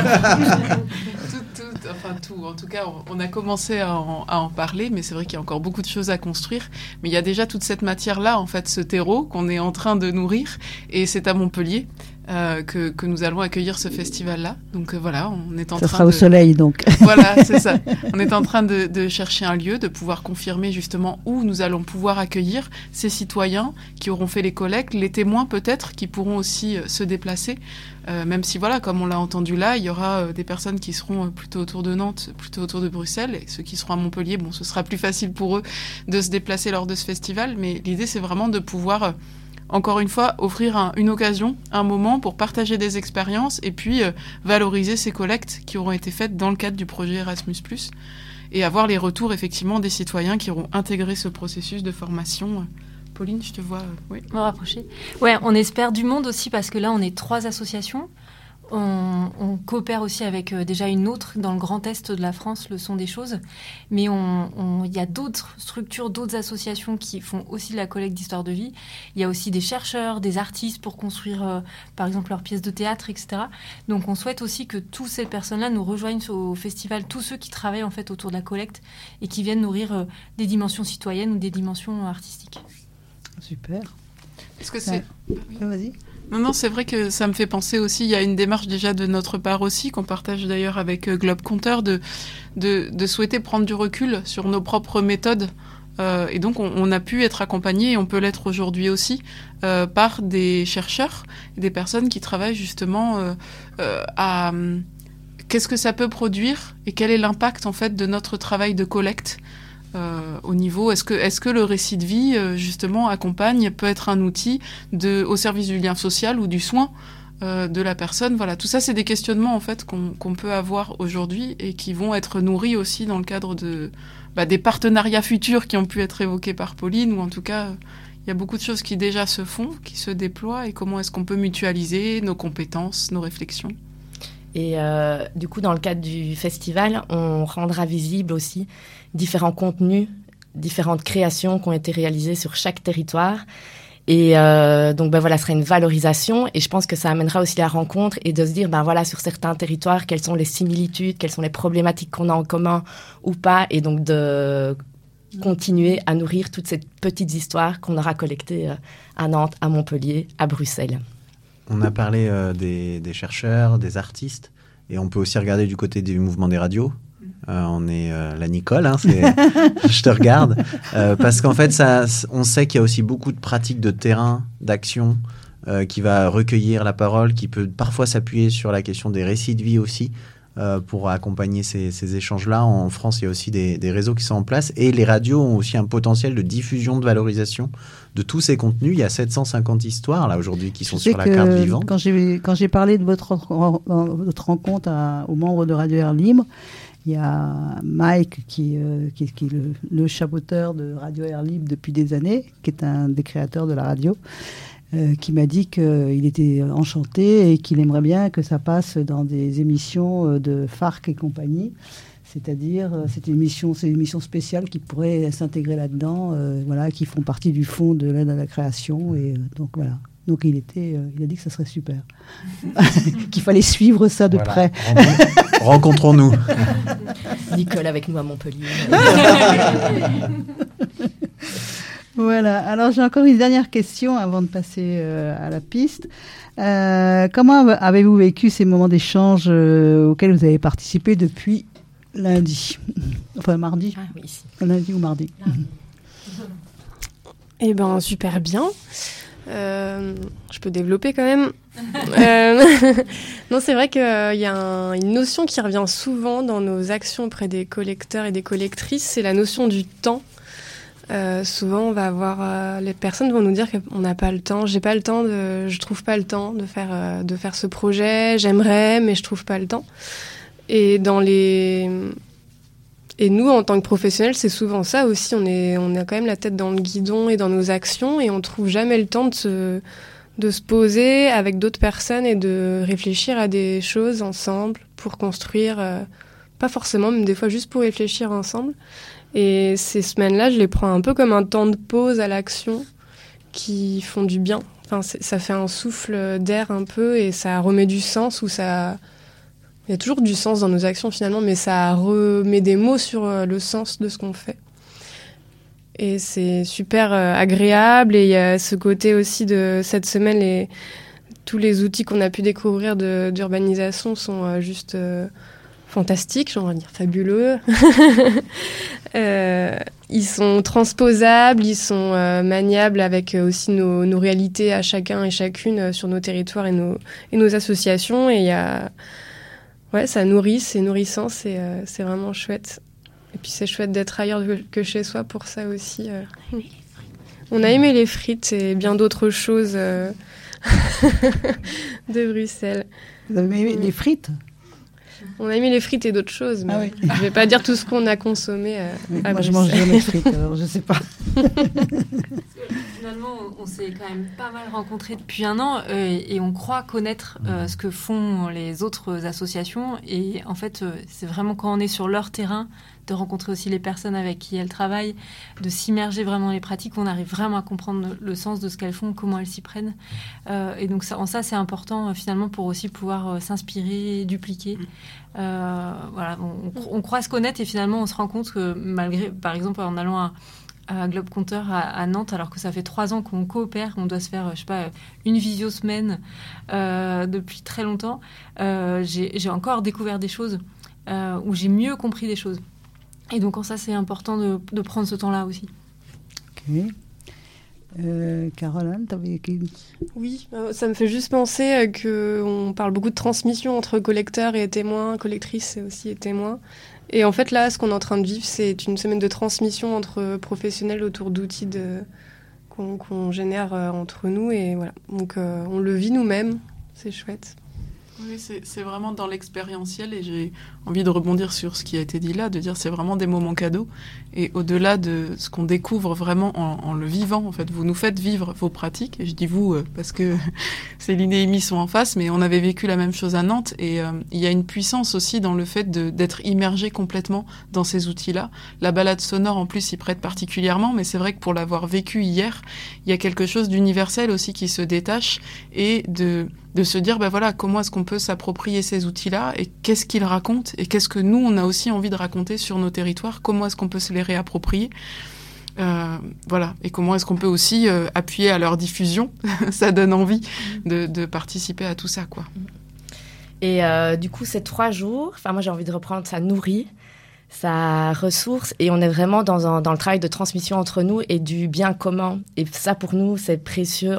Tout. En tout cas, on a commencé à en parler, mais c'est vrai qu'il y a encore beaucoup de choses à construire. Mais il y a déjà toute cette matière-là, en fait, ce terreau qu'on est en train de nourrir. Et c'est à Montpellier que nous allons accueillir ce festival-là. Donc voilà, on est en train de... Ça sera au soleil, donc. Voilà, c'est ça. On est en train de chercher un lieu, de pouvoir confirmer justement où nous allons pouvoir accueillir ces citoyens qui auront fait les collectes, les témoins peut-être, qui pourront aussi se déplacer. Même si, voilà, comme on l'a entendu là, il y aura des personnes qui seront plutôt autour de Nantes, plutôt autour de Bruxelles, et ceux qui seront à Montpellier, ce sera plus facile pour eux de se déplacer lors de ce festival, mais l'idée, c'est vraiment de pouvoir, encore une fois, offrir une occasion, un moment pour partager des expériences et puis valoriser ces collectes qui auront été faites dans le cadre du projet Erasmus+, et avoir les retours, effectivement, des citoyens qui auront intégré ce processus de formation. Pauline, je te vois me rapprocher. Ouais, on espère du monde aussi parce que là, on est 3 associations. On coopère aussi avec déjà une autre dans le Grand Est de la France, le Son des Choses. Mais il y a d'autres structures, d'autres associations qui font aussi de la collecte d'histoire de vie. Il y a aussi des chercheurs, des artistes pour construire, par exemple, leurs pièces de théâtre, etc. Donc, on souhaite aussi que toutes ces personnes-là nous rejoignent au festival, tous ceux qui travaillent en fait autour de la collecte et qui viennent nourrir des dimensions citoyennes ou des dimensions artistiques. Super. Est-ce que c'est... Vas-y. Non, c'est vrai que ça me fait penser aussi, il y a une démarche déjà de notre part aussi, qu'on partage d'ailleurs avec Globe Compteur, de souhaiter prendre du recul sur nos propres méthodes. Et donc, on a pu être accompagnés, et on peut l'être aujourd'hui aussi, par des chercheurs, des personnes qui travaillent justement à... qu'est-ce que ça peut produire et quel est l'impact en fait de notre travail de collecte au niveau, est-ce que le récit de vie justement peut être un outil au service du lien social ou du soin de la personne. Voilà, tout ça c'est des questionnements en fait qu'on peut avoir aujourd'hui et qui vont être nourris aussi dans le cadre des partenariats futurs qui ont pu être évoqués par Pauline, ou en tout cas il y a beaucoup de choses qui déjà se font, qui se déploient, et comment est-ce qu'on peut mutualiser nos compétences, nos réflexions. Et du coup, dans le cadre du festival, on rendra visible aussi différents contenus, différentes créations qui ont été réalisées sur chaque territoire. Et donc, ce sera une valorisation. Et je pense que ça amènera aussi la rencontre et de se dire, sur certains territoires, quelles sont les similitudes, quelles sont les problématiques qu'on a en commun ou pas. Et donc, de continuer à nourrir toutes ces petites histoires qu'on aura collectées à Nantes, à Montpellier, à Bruxelles. On a parlé des chercheurs, des artistes, et on peut aussi regarder du côté du mouvement des radios. On est la Nicole, hein, je te regarde. Parce qu'en fait, on sait qu'il y a aussi beaucoup de pratiques de terrain, d'action, qui va recueillir la parole, qui peut parfois s'appuyer sur la question des récits de vie aussi, pour accompagner ces échanges-là. En France, il y a aussi des réseaux qui sont en place. Et les radios ont aussi un potentiel de diffusion, de valorisation de tous ces contenus. Il y a 750 histoires, là, aujourd'hui, qui sont sur la carte vivante. Quand j'ai parlé de votre rencontre aux membres de Radio Air Libre, il y a Mike, qui est le chapeauteur de Radio Air Libre depuis des années, qui est un des créateurs de la radio, qui m'a dit qu'il était enchanté et qu'il aimerait bien que ça passe dans des émissions de FARC et compagnie. C'est-à-dire, c'est une émission spéciale qui pourrait s'intégrer là-dedans, qui font partie du fonds de l'aide à la création. Et donc voilà. Donc il a dit que ça serait super, qu'il fallait suivre ça de près. Rencontrons-nous. Nicole avec nous à Montpellier. Voilà. Alors j'ai encore une dernière question avant de passer à la piste. Comment avez-vous vécu ces moments d'échange auxquels vous avez participé depuis lundi, enfin mardi, lundi ou mardi. Eh ben super bien. Je peux développer quand même. Non, c'est vrai qu'il y a une notion qui revient souvent dans nos actions auprès des collecteurs et des collectrices, c'est la notion du temps. Souvent, on va avoir les personnes vont nous dire qu'on n'a pas le temps. Je trouve pas le temps de faire ce projet. J'aimerais, mais je trouve pas le temps. Et nous, en tant que professionnels, c'est souvent ça aussi. On a quand même la tête dans le guidon et dans nos actions, et on trouve jamais le temps de se poser avec d'autres personnes et de réfléchir à des choses ensemble pour construire. Pas forcément, mais des fois juste pour réfléchir ensemble. Et ces semaines-là, je les prends un peu comme un temps de pause à l'action qui font du bien. Enfin, ça fait un souffle d'air un peu et ça remet du sens. Il y a toujours du sens dans nos actions finalement, mais ça remet des mots sur le sens de ce qu'on fait. Et c'est super agréable. Et il y a ce côté aussi de cette semaine, tous les outils qu'on a pu découvrir d'urbanisation sont juste... fantastiques, on va dire fabuleux. Ils sont transposables, ils sont maniables avec aussi nos réalités à chacun et chacune sur nos territoires et nos associations. Et ça nourrit, c'est nourrissant, c'est vraiment chouette. Et puis c'est chouette d'être ailleurs que chez soi pour ça aussi. On a aimé les frites et bien d'autres choses de Bruxelles. Vous avez aimé les frites ? On a aimé les frites et d'autres choses, mais je vais pas dire tout ce qu'on a consommé à moi, je mange jamais de frites, alors je sais pas. Finalement, on s'est quand même pas mal rencontrés depuis un an et on croit connaître ce que font les autres associations. Et en fait, c'est vraiment quand on est sur leur terrain, de rencontrer aussi les personnes avec qui elles travaillent, de s'immerger vraiment dans les pratiques, on arrive vraiment à comprendre le sens de ce qu'elles font, comment elles s'y prennent. Et donc ça, c'est important finalement pour aussi pouvoir s'inspirer, dupliquer. On croit se connaître et finalement on se rend compte que malgré, par exemple, en allant à Globe Compteur à Nantes, alors que ça fait 3 ans qu'on coopère, on doit se faire, une visio semaine depuis très longtemps, j'ai encore découvert des choses où j'ai mieux compris des choses. Et donc, en ça, c'est important de prendre ce temps-là aussi. Ok. Caroline, t'avais... Oui, ça me fait juste penser qu'on parle beaucoup de transmission entre collecteurs et témoins, collectrices aussi et témoins. Et en fait, là, ce qu'on est en train de vivre, c'est une semaine de transmission entre professionnels autour d'outils qu'on génère entre nous. Et voilà. Donc, on le vit nous-mêmes. C'est chouette. Oui, c'est vraiment dans l'expérientiel et j'ai envie de rebondir sur ce qui a été dit là, de dire c'est vraiment des moments cadeaux et au-delà de ce qu'on découvre vraiment en le vivant, en fait, vous nous faites vivre vos pratiques et je dis vous parce que Céline et Amy sont en face, mais on avait vécu la même chose à Nantes et il y a une puissance aussi dans le fait d'être immergé complètement dans ces outils-là. La balade sonore en plus y prête particulièrement, mais c'est vrai que pour l'avoir vécu hier, il y a quelque chose d'universel aussi qui se détache et de se dire, comment est-ce qu'on peut s'approprier ces outils-là et qu'est-ce qu'ils racontent et qu'est-ce que nous, on a aussi envie de raconter sur nos territoires, comment est-ce qu'on peut se les réapproprier, et comment est-ce qu'on peut aussi appuyer à leur diffusion, ça donne envie de participer à tout ça, quoi. Et du coup, ces 3 jours, moi j'ai envie de reprendre, ça nourrit. ça ressource et on est vraiment dans le travail de transmission entre nous et du bien commun. Et ça, pour nous, c'est précieux.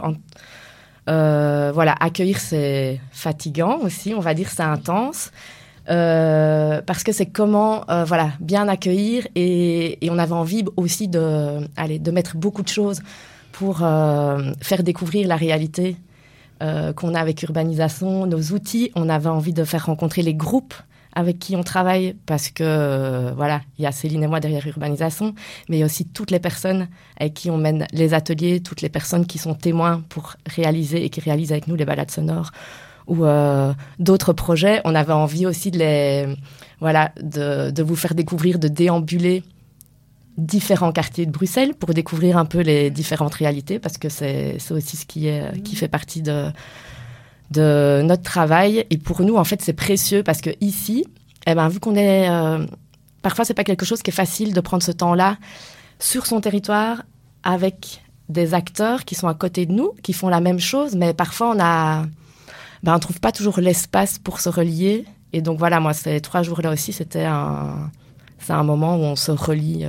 Accueillir, c'est fatigant aussi, on va dire, c'est intense. Parce que c'est comment bien accueillir et on avait envie aussi de mettre beaucoup de choses pour faire découvrir la réalité qu'on a avec Urbanisation, nos outils. On avait envie de faire rencontrer les groupes avec qui on travaille parce que il y a Céline et moi derrière Urbanisation, mais il y a aussi toutes les personnes avec qui on mène les ateliers, toutes les personnes qui sont témoins pour réaliser et qui réalisent avec nous les balades sonores ou d'autres projets. On avait envie aussi de vous faire découvrir, de déambuler différents quartiers de Bruxelles pour découvrir un peu les différentes réalités parce que c'est aussi ce qui fait partie de notre travail. Et pour nous, en fait, c'est précieux parce que ici, vu qu'on est... parfois, c'est pas quelque chose qui est facile de prendre ce temps-là sur son territoire avec des acteurs qui sont à côté de nous, qui font la même chose, mais parfois, on trouve pas toujours l'espace pour se relier. Et donc, moi, ces 3 jours-là aussi, c'est un moment où on se relie...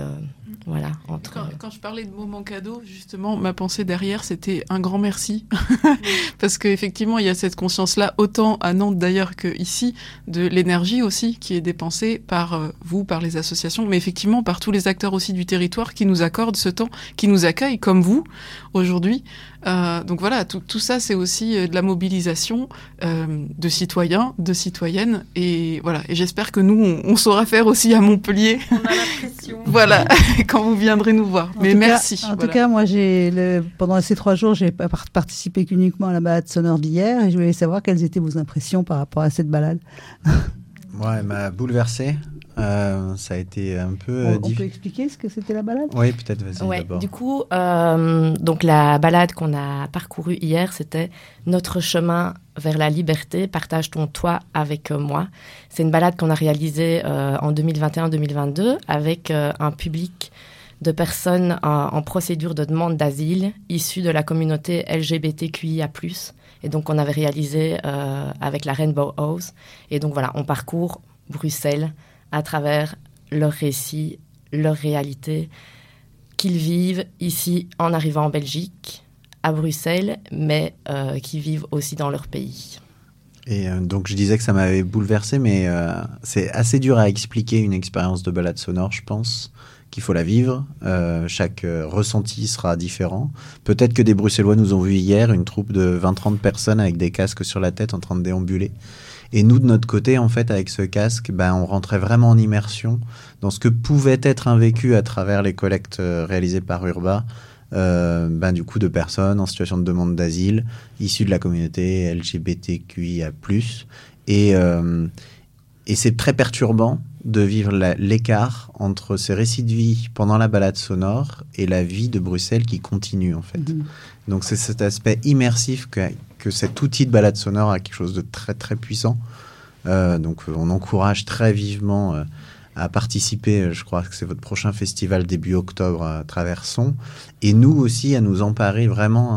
Quand je parlais de moments cadeaux, justement, ma pensée derrière, c'était un grand merci. Parce qu'effectivement, il y a cette conscience-là, autant à Nantes d'ailleurs qu'ici, de l'énergie aussi qui est dépensée par vous, par les associations, mais effectivement par tous les acteurs aussi du territoire qui nous accordent ce temps, qui nous accueillent, comme vous, aujourd'hui. Donc voilà, tout ça, c'est aussi de la mobilisation de citoyens, de citoyennes. Et voilà, et j'espère que nous, on saura faire aussi à Montpellier. On a la pression. Voilà, quand vous viendrez nous voir. Mais merci. En tout cas, moi, pendant ces 3 jours, j'ai participé qu'uniquement à la balade sonore d'hier et je voulais savoir quelles étaient vos impressions par rapport à cette balade. Ouais, elle m'a bouleversé. Ça a été un peu... On peut expliquer ce que c'était la balade ? Oui, peut-être, vas-y d'abord. Du coup, donc la balade qu'on a parcourue hier, c'était Notre chemin vers la liberté, partage ton toit avec moi. C'est une balade qu'on a réalisée en 2021-2022 avec un public de personnes en procédure de demande d'asile issues de la communauté LGBTQIA+. Et donc, on avait réalisé avec la Rainbow House. Et donc, on parcourt Bruxelles à travers leurs récits, leur réalité, qu'ils vivent ici en arrivant en Belgique, à Bruxelles, mais qui vivent aussi dans leur pays. Et donc je disais que ça m'avait bouleversé, mais c'est assez dur à expliquer une expérience de balade sonore, je pense qu'il faut la vivre. Chaque ressenti sera différent. Peut-être que des Bruxellois nous ont vus hier, une troupe de 20-30 personnes avec des casques sur la tête en train de déambuler. Et nous, de notre côté, en fait, avec ce casque, on rentrait vraiment en immersion dans ce que pouvait être un vécu à travers les collectes réalisées par Urba, du coup, de personnes en situation de demande d'asile, issues de la communauté LGBTQIA+. Et c'est très perturbant de vivre l'écart entre ces récits de vie pendant la balade sonore et la vie de Bruxelles qui continue, en fait. Donc, c'est cet aspect immersif que cet outil de balade sonore a quelque chose de très, très puissant. Donc, on encourage très vivement à participer. Je crois que c'est votre prochain festival début octobre à Traversons. Et nous aussi, à nous emparer vraiment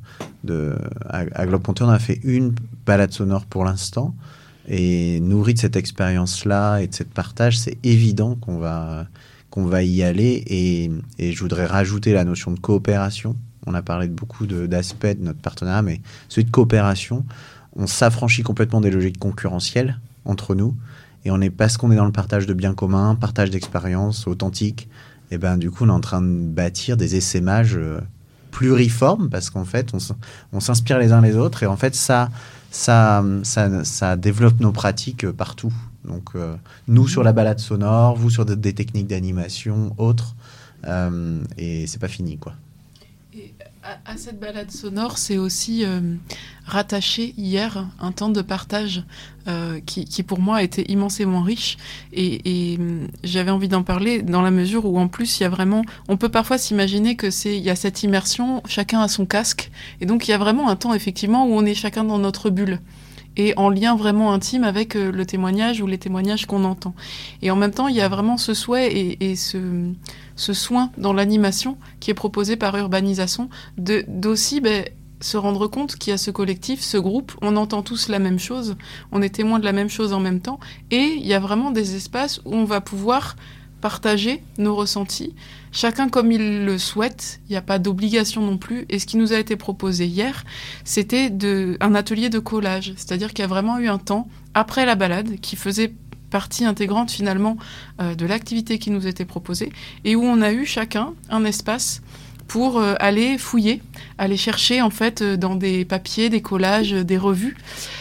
à Globe Ponty, on a fait une balade sonore pour l'instant. Et nourri de cette expérience-là et de cette partage, c'est évident qu'on va y aller. Et je voudrais rajouter la notion de coopération. On a parlé de beaucoup d'aspects de notre partenariat, mais celui de coopération, on s'affranchit complètement des logiques concurrentielles entre nous. Et parce qu'on est dans le partage de biens communs, partage d'expériences authentiques, et du coup, on est en train de bâtir des essaimages pluriformes, parce qu'en fait, on s'inspire les uns les autres. Et en fait, ça développe nos pratiques partout. Donc, nous sur la balade sonore, vous sur des techniques d'animation, autres. Et c'est pas fini, quoi. Et à cette balade sonore, c'est aussi rattaché hier un temps de partage qui pour moi a été immensément riche. Et j'avais envie d'en parler dans la mesure où en plus, il y a vraiment... On peut parfois s'imaginer il y a cette immersion, chacun a son casque. Et donc, il y a vraiment un temps, effectivement, où on est chacun dans notre bulle. Et en lien vraiment intime avec le témoignage ou les témoignages qu'on entend. Et en même temps, il y a vraiment ce souhait et ce soin dans l'animation qui est proposé par Urbanisation d'aussi se rendre compte qu'il y a ce collectif, ce groupe, on entend tous la même chose, on est témoin de la même chose en même temps, et il y a vraiment des espaces où on va pouvoir partager nos ressentis, chacun comme il le souhaite, il n'y a pas d'obligation non plus, et ce qui nous a été proposé hier, c'était un atelier de collage, c'est-à-dire qu'il y a vraiment eu un temps, après la balade, qui faisait partie intégrante finalement de l'activité qui nous était proposée, et où on a eu chacun un espace pour aller fouiller, aller chercher en fait dans des papiers, des collages, des revues,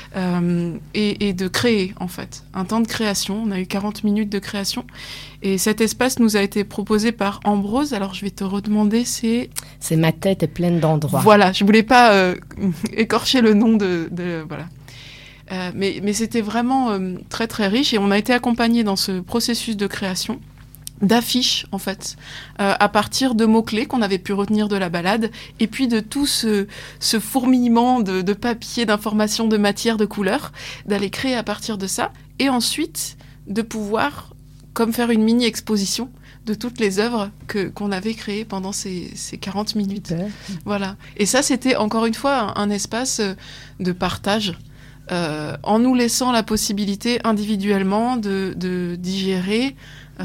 et de créer en fait. Un temps de création, on a eu 40 minutes de création, et cet espace nous a été proposé par Ambrose, alors je vais te redemander, c'est Ma tête est pleine d'endroits. Voilà, je voulais pas écorcher le nom de voilà. Mais c'était vraiment très très riche, et on a été accompagnés dans ce processus de création d'affiches en fait, à partir de mots-clés qu'on avait pu retenir de la balade, et puis de tout ce fourmillement de papier, d'informations, de matières, de couleurs, d'aller créer à partir de ça, et ensuite de pouvoir comme faire une mini-exposition de toutes les œuvres qu'on avait créées pendant ces 40 minutes. Okay. Voilà. Et ça, c'était encore une fois un espace de partage, en nous laissant la possibilité individuellement de digérer,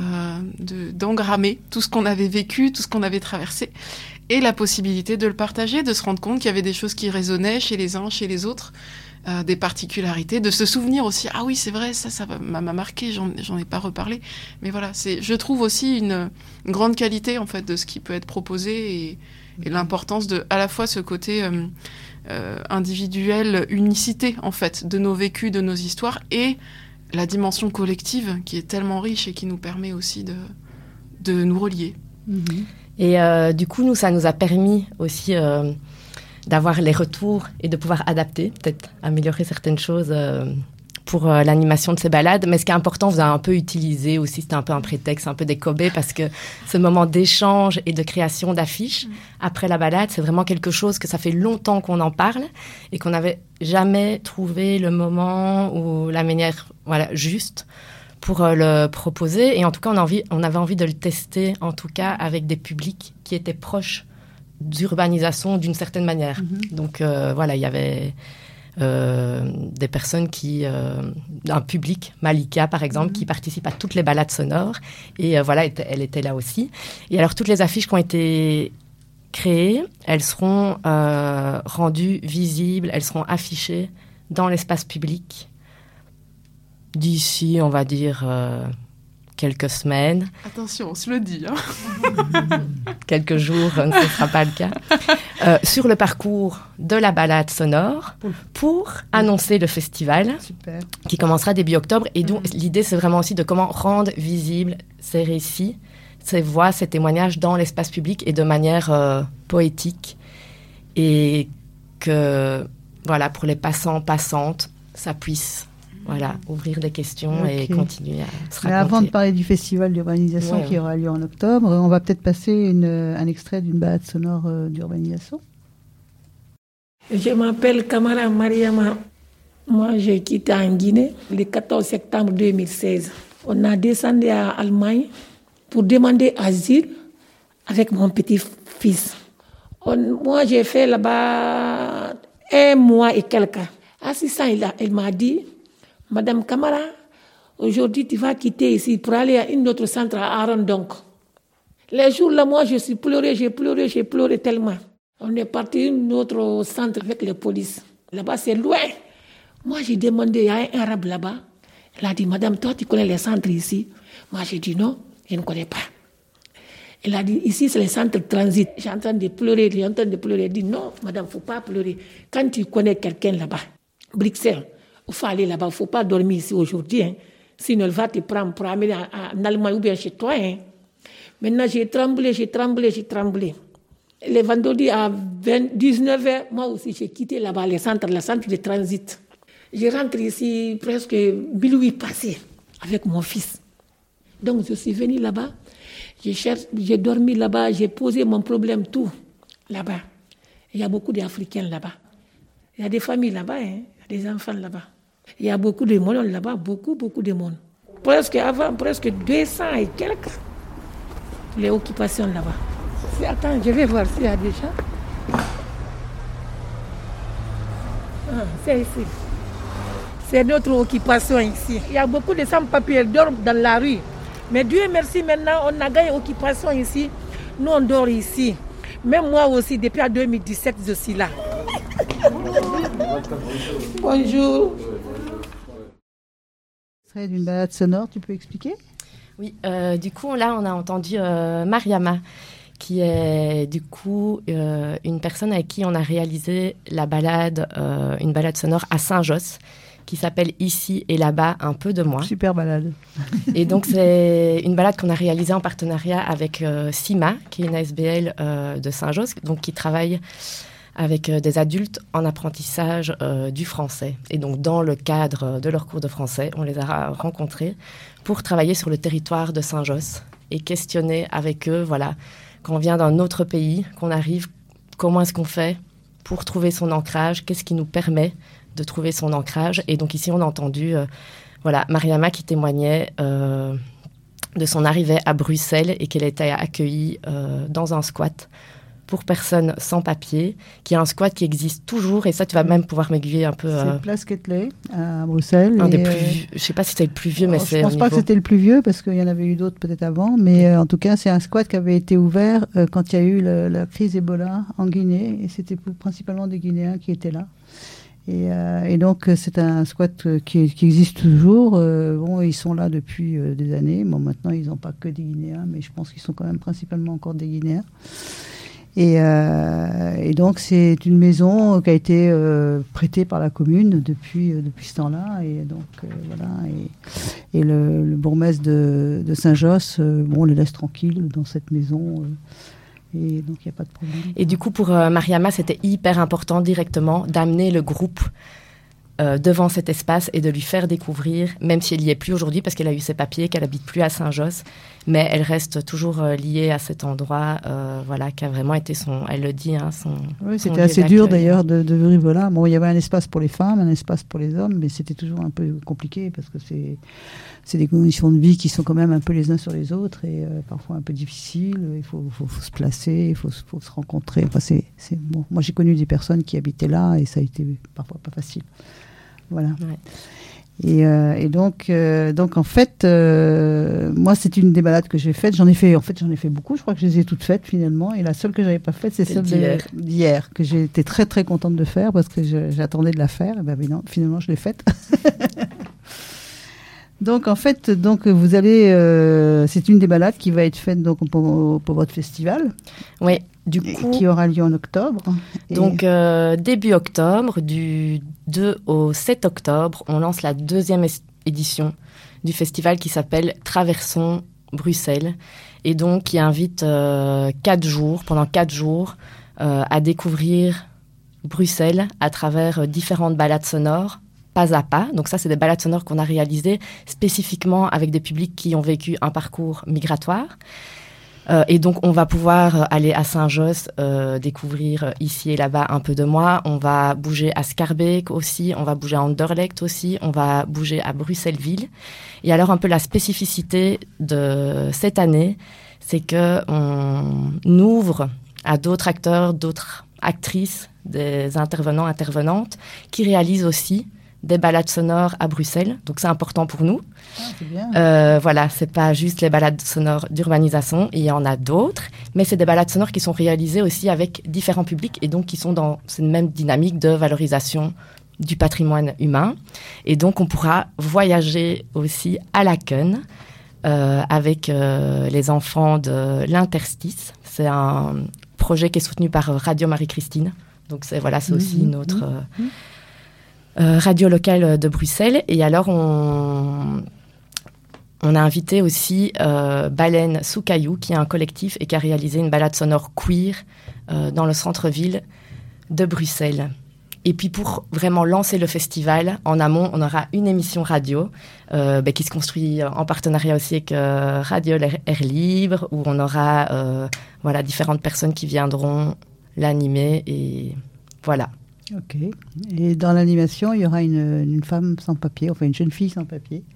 d'engrammer tout ce qu'on avait vécu, tout ce qu'on avait traversé, et la possibilité de le partager, de se rendre compte qu'il y avait des choses qui résonnaient chez les uns, chez les autres, des particularités, de se souvenir aussi, ah oui c'est vrai, ça m'a marqué, j'en ai pas reparlé, mais voilà, je trouve aussi une grande qualité en fait de ce qui peut être proposé, et l'importance de à la fois ce côté individuel, unicité en fait de nos vécus, de nos histoires, et la dimension collective qui est tellement riche et qui nous permet aussi de nous relier. Et du coup, ça nous a permis aussi d'avoir les retours et de pouvoir adapter, peut-être améliorer certaines choses pour l'animation de ces balades. Mais ce qui est important, vous avez un peu utilisé aussi, c'était un peu un prétexte, un peu décobé, parce que ce moment d'échange et de création d'affiches après la balade, c'est vraiment quelque chose que ça fait longtemps qu'on en parle et qu'on n'avait jamais trouvé le moment ou la manière juste pour le proposer. Et en tout cas, on avait envie de le tester, en tout cas avec des publics qui étaient proches d'urbanisation d'une certaine manière. Donc voilà, il y avait des personnes un public, Malika par exemple, qui participe à toutes les balades sonores, et voilà, elle était là aussi. Et alors toutes les affiches qui ont été créées, elles seront rendues visibles, elles seront affichées dans l'espace public d'ici, on va dire, quelques semaines. Attention, on se le dit. Quelques jours, ce ne sera pas le cas. Sur le parcours de la balade sonore pour annoncer le festival. Super. Qui commencera début octobre. Et donc, l'idée, c'est vraiment aussi de comment rendre visibles ces récits, ces voix, ces témoignages dans l'espace public et de manière poétique. Et que, voilà, pour les passants, passantes, ça puisse... Voilà, ouvrir des questions et continuer à se raconter. Mais avant de parler du festival d'urbanisation qui aura lieu en octobre, on va peut-être passer un extrait d'une balade sonore d'urbanisation. Je m'appelle Kamara Mariama. Moi, j'ai quitté en Guinée le 14 septembre 2016. On a descendu à Allemagne pour demander asile avec mon petit-fils. Moi, j'ai fait là-bas 1 mois et quelques. Assistant, il m'a dit... Madame Kamara, aujourd'hui tu vas quitter ici pour aller à un autre centre à Arendonk. Les jours-là, moi j'ai pleuré tellement. On est parti à un autre centre avec les polices. Là-bas c'est loin. Moi j'ai demandé à un arabe là-bas. Il a dit, Madame, toi tu connais les centres ici? Moi j'ai dit non, je ne connais pas. Il a dit, ici c'est les centres transit. J'ai en train de pleurer, Il a dit, non, Madame, il ne faut pas pleurer. Quand tu connais quelqu'un là-bas, Bruxelles, il faut aller là-bas, il ne faut pas dormir ici aujourd'hui. Sinon, elle va te prendre pour amener en Allemagne ou bien chez toi. Maintenant, j'ai tremblé. Le vendredi à 19h, moi aussi, j'ai quitté là-bas le centre de transit. Je rentre ici presque minuit passé avec mon fils. Donc, je suis venue là-bas. J'ai dormi là-bas, j'ai posé mon problème tout là-bas. Il y a beaucoup d'Africains là-bas. Il y a des familles là-bas, il y a des enfants là-bas. Il y a beaucoup de monde là-bas, beaucoup de monde. Presque 200 et quelques les occupations là-bas. Attends, je vais voir s'il y a des gens. C'est ici. C'est notre occupation ici. Il y a beaucoup de sans-papiers qui dorment dans la rue. Mais Dieu merci, maintenant, on a gagné occupation ici. Nous, on dort ici. Même moi aussi, depuis 2017, je suis là. Bonjour. C'est d'une balade sonore, tu peux expliquer ? Oui, du coup, là, on a entendu Mariama, qui est du coup une personne avec qui on a réalisé la balade, une balade sonore à Saint-Josse, qui s'appelle Ici et là-bas, un peu de moi. Super balade. Et donc, c'est une balade qu'on a réalisée en partenariat avec CIMA, qui est une ASBL de Saint-Josse, donc qui travaille avec des adultes en apprentissage du français. Et donc, dans le cadre de leur cours de français, on les a rencontrés pour travailler sur le territoire de Saint-Josse et questionner avec eux, voilà, quand on vient d'un autre pays, qu'on arrive, comment est-ce qu'on fait pour trouver son ancrage, qu'est-ce qui nous permet de trouver son ancrage. Et donc ici, on a entendu Mariama qui témoignait de son arrivée à Bruxelles et qu'elle était accueillie dans un squat pour personnes sans papier, qui est un squat qui existe toujours, et ça, tu vas même pouvoir m'aiguiller un peu. C'est Place Quetelet, à Bruxelles. Un des plus vieux, je ne sais pas si c'était le plus vieux, mais c'est. Je ne pense pas que c'était le plus vieux, parce qu'il y en avait eu d'autres peut-être avant, mais en tout cas, c'est un squat qui avait été ouvert quand il y a eu la crise Ebola en Guinée, et c'était principalement des Guinéens qui étaient là. Et donc, c'est un squat qui existe toujours. Bon, ils sont là depuis des années. Bon, maintenant, ils n'ont pas que des Guinéens, mais je pense qu'ils sont quand même principalement encore des Guinéens. Et donc, c'est une maison qui a été prêtée par la commune depuis ce temps-là. Et donc, voilà. Et le bourgmestre de Saint-Josse, on le laisse tranquille dans cette maison. Et donc, il n'y a pas de problème. Et du coup, pour Mariama, c'était hyper important directement d'amener le groupe devant cet espace et de lui faire découvrir, même si elle n'y est plus aujourd'hui parce qu'elle a eu ses papiers, qu'elle n'habite plus à Saint-Josse, mais elle reste toujours liée à cet endroit, voilà, qui a vraiment été elle le dit, son Oui, c'était assez dur d'ailleurs de vivre là. Bon, il y avait un espace pour les femmes, un espace pour les hommes, mais c'était toujours un peu compliqué parce que c'est des conditions de vie qui sont quand même un peu les uns sur les autres et parfois un peu difficiles. Il faut se placer, il faut se rencontrer. Enfin, c'est bon. Moi, j'ai connu des personnes qui habitaient là et ça a été parfois pas facile. Voilà. Ouais. Et donc en fait, moi, c'est une des balades que j'ai faites. J'en ai fait beaucoup. Je crois que je les ai toutes faites finalement. Et la seule que j'avais pas faite, c'est celle d'hier, que j'ai été très très contente de faire parce que j'attendais de la faire. Et ben non, finalement, je l'ai faite. Donc en fait, vous allez, c'est une des balades qui va être faite donc pour votre festival. Oui, du coup, qui aura lieu en octobre. Donc début octobre, du 2 au 7 octobre, on lance la 2e édition du festival qui s'appelle Traversons Bruxelles et donc qui invite pendant 4 jours à découvrir Bruxelles à travers différentes balades sonores. Pas à pas. Donc ça, c'est des balades sonores qu'on a réalisées spécifiquement avec des publics qui ont vécu un parcours migratoire. Et donc, on va pouvoir aller à Saint-Josse, découvrir ici et là-bas un peu de moi. On va bouger à Schaerbeek aussi, on va bouger à Anderlecht aussi, on va bouger à Bruxelles-Ville. Et alors, un peu la spécificité de cette année, c'est qu'on ouvre à d'autres acteurs, d'autres actrices, des intervenants, intervenantes, qui réalisent aussi des balades sonores à Bruxelles, donc c'est important pour nous. Ah, c'est bien. Voilà, c'est pas juste les balades sonores d'urbanisation, il y en a d'autres, mais c'est des balades sonores qui sont réalisées aussi avec différents publics et donc qui sont dans cette même dynamique de valorisation du patrimoine humain. Et donc on pourra voyager aussi à Laken avec les enfants de l'Interstice. C'est un projet qui est soutenu par Radio Marie-Christine, donc c'est aussi notre radio locale de Bruxelles. Et alors, on a invité aussi Baleine sous caillou, qui est un collectif et qui a réalisé une balade sonore queer dans le centre-ville de Bruxelles. Et puis, pour vraiment lancer le festival, en amont, on aura une émission radio qui se construit en partenariat aussi avec Radio Air Libre, où on aura différentes personnes qui viendront l'animer. Et voilà. Ok. Et dans l'animation, il y aura une femme sans papier, enfin une jeune fille sans papier,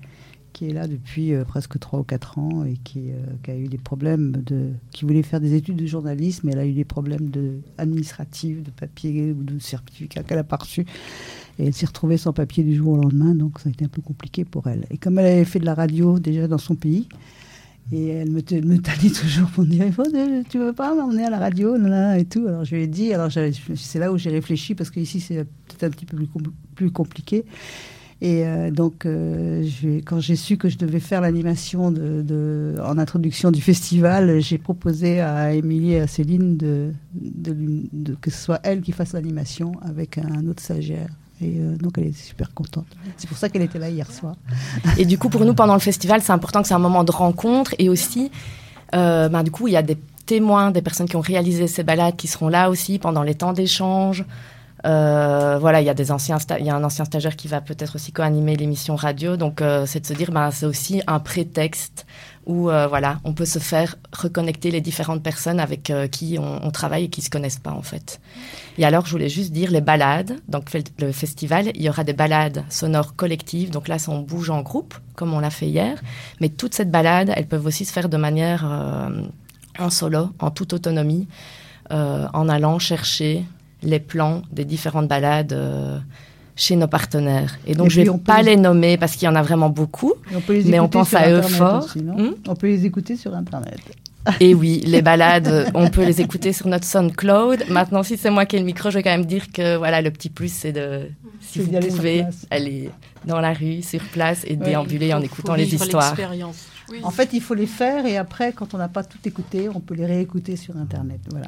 qui est là depuis presque 3 ou 4 ans et qui a eu des problèmes qui voulait faire des études de journalisme, mais elle a eu des problèmes administratifs, de papier ou de certificat qu'elle n'a pas reçu. Et elle s'est retrouvée sans papier du jour au lendemain, donc ça a été un peu compliqué pour elle. Et comme elle avait fait de la radio déjà dans son pays, et elle me tannait toujours pour me dire tu veux pas m'emmener à la radio et tout. Alors je lui ai dit, c'est là où j'ai réfléchi, parce qu'ici c'est peut-être un petit peu plus compliqué. Et donc, quand j'ai su que je devais faire l'animation en introduction du festival, j'ai proposé à Émilie et à Céline que ce soit elle qui fasse l'animation avec un autre stagiaire. Et donc, elle est super contente. C'est pour ça qu'elle était là hier soir. Et du coup, pour nous, pendant le festival, c'est important que c'est un moment de rencontre. Et aussi, du coup, il y a des témoins, des personnes qui ont réalisé ces balades qui seront là aussi pendant les temps d'échange. Voilà, il y a un ancien stagiaire qui va peut-être aussi co-animer l'émission radio, donc c'est de se dire c'est aussi un prétexte où on peut se faire reconnecter les différentes personnes avec qui on travaille et qui se connaissent pas en fait. Et alors je voulais juste dire les balades, donc le festival, il y aura des balades sonores collectives, donc là on bouge en groupe comme on l'a fait hier, mais toutes ces balades elles peuvent aussi se faire de manière en solo, en toute autonomie, en allant chercher les plans des différentes balades chez nos partenaires. Et donc, je ne vais pas les nommer parce qu'il y en a vraiment beaucoup, mais on pense à eux fort. Aussi, on peut les écouter sur Internet. Et oui, les balades, on peut les écouter sur notre SoundCloud. Maintenant, si c'est moi qui ai le micro, je vais quand même dire que le petit plus, c'est si vous pouvez aller dans la rue, sur place et déambuler en écoutant les histoires. Oui. En fait, il faut les faire et après, quand on n'a pas tout écouté, on peut les réécouter sur Internet. Voilà.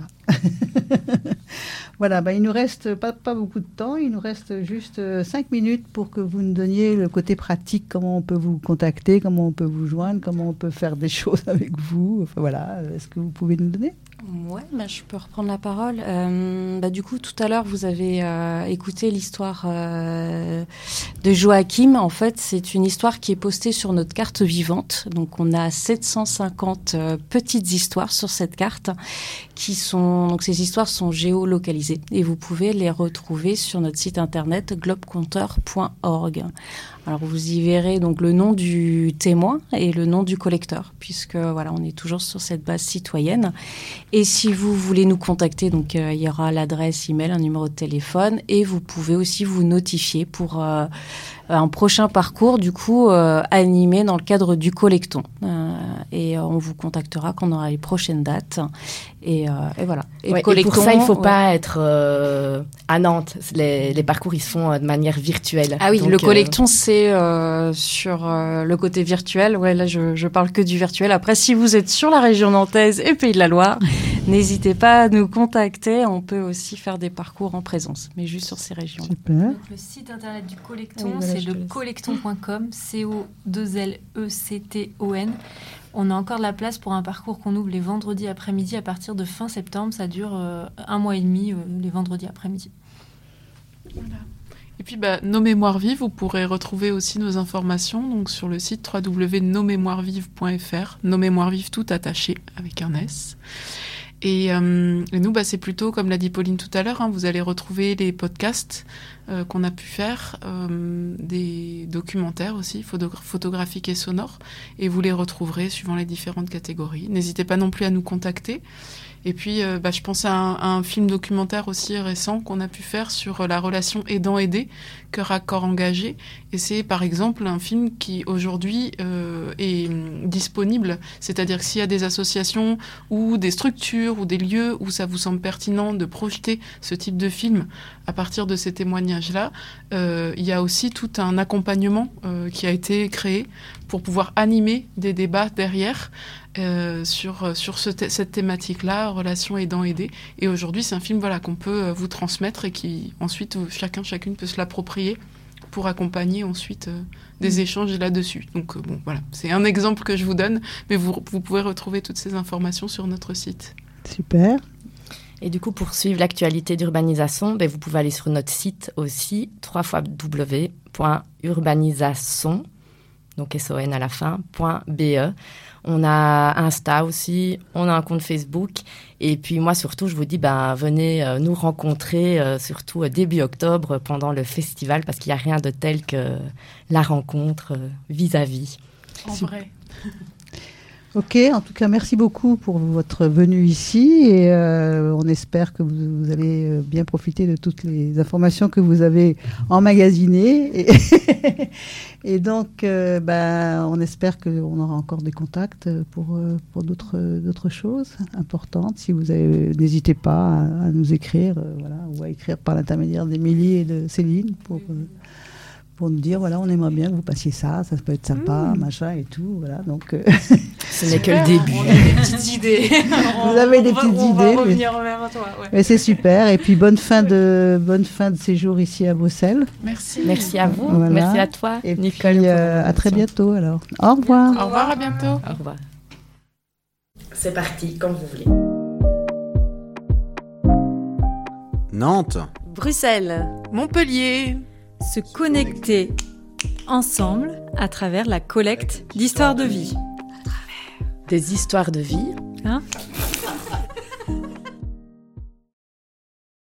Voilà, il nous reste pas beaucoup de temps. Il nous reste juste 5 minutes pour que vous nous donniez le côté pratique, comment on peut vous contacter, comment on peut vous joindre, comment on peut faire des choses avec vous. Enfin, voilà, est-ce que vous pouvez nous donner ? Ouais, je peux reprendre la parole. Du coup, tout à l'heure, vous avez écouté l'histoire de Joachim. En fait, c'est une histoire qui est postée sur notre carte vivante. Donc, on a 750 petites histoires sur cette carte donc ces histoires sont géolocalisées et vous pouvez les retrouver sur notre site internet globeconteur.org. Alors vous y verrez donc le nom du témoin et le nom du collecteur, puisque on est toujours sur cette base citoyenne. Et si vous voulez nous contacter, donc il y aura l'adresse email, un numéro de téléphone, et vous pouvez aussi vous notifier pour un prochain parcours du coup animé dans le cadre du collecton. Et on vous contactera quand on aura les prochaines dates. Et voilà. Et pour ça, il ne faut pas être à Nantes. Les parcours, ils se font de manière virtuelle. Ah oui, donc, le collecton, c'est sur le côté virtuel. Ouais, là, je parle que du virtuel. Après, si vous êtes sur la région nantaise et Pays de la Loire, n'hésitez pas à nous contacter. On peut aussi faire des parcours en présence, mais juste sur ces régions. Super. Donc, le site internet du collecton, c'est le collecton.com, COLECTON. On a encore de la place pour un parcours qu'on ouvre les vendredis après-midi à partir de fin septembre. Ça dure 1 mois et demi, les vendredis après-midi. Voilà. Et puis, Nos Mémoires Vives, vous pourrez retrouver aussi nos informations donc, sur le site www.nosmémoiresvives.fr. Nos Mémoires Vives tout attaché avec un S. Et nous, c'est plutôt, comme l'a dit Pauline tout à l'heure, vous allez retrouver les podcasts qu'on a pu faire, des documentaires aussi, photographiques et sonores, et vous les retrouverez suivant les différentes catégories. N'hésitez pas non plus à nous contacter. Et puis, je pense à un film documentaire aussi récent qu'on a pu faire sur la relation aidant-aidé, cœur à corps engagé. Et c'est, par exemple, un film qui, aujourd'hui, est disponible. C'est-à-dire que s'il y a des associations ou des structures ou des lieux où ça vous semble pertinent de projeter ce type de film à partir de ces témoignages-là, il y a aussi tout un accompagnement qui a été créé pour pouvoir animer des débats derrière sur cette thématique-là, relation aidant-aidé. Et aujourd'hui, c'est un film qu'on peut vous transmettre et qui ensuite chacune peut se l'approprier pour accompagner ensuite des échanges là-dessus. Donc c'est un exemple que je vous donne, mais vous pouvez retrouver toutes ces informations sur notre site. Super. Et du coup, pour suivre l'actualité d'Urbanisation, vous pouvez aller sur notre site aussi, www.urbanisation, donc SON à la fin, .be. On a Insta aussi, on a un compte Facebook. Et puis moi, surtout, je vous dis, venez nous rencontrer, surtout début octobre, pendant le festival, parce qu'il n'y a rien de tel que la rencontre vis-à-vis. En vrai. Ok, en tout cas, merci beaucoup pour votre venue ici et on espère que vous allez bien profiter de toutes les informations que vous avez emmagasinées. Et donc, on espère qu'on aura encore des contacts pour d'autres choses importantes. Si vous avez, n'hésitez pas à nous écrire, ou à écrire par l'intermédiaire d'Émilie et de Céline pour nous dire, on aimerait bien que vous passiez ça peut être sympa, machin et tout, voilà, donc... Ce n'est que le début. On a des petites idées. Vous avez des petites idées. On va revenir vers toi, ouais. Mais c'est super, et puis bonne fin de séjour ici à Bruxelles. Merci. Merci à vous, voilà. Merci à toi, et Nicole. Puis, à très bientôt, alors. Au revoir. Au revoir, à bientôt. Au revoir. C'est parti, comme vous voulez. Nantes. Bruxelles. Montpellier. Se connecter ensemble à travers la collecte d'histoires de vie. Des histoires de vie. Hein ?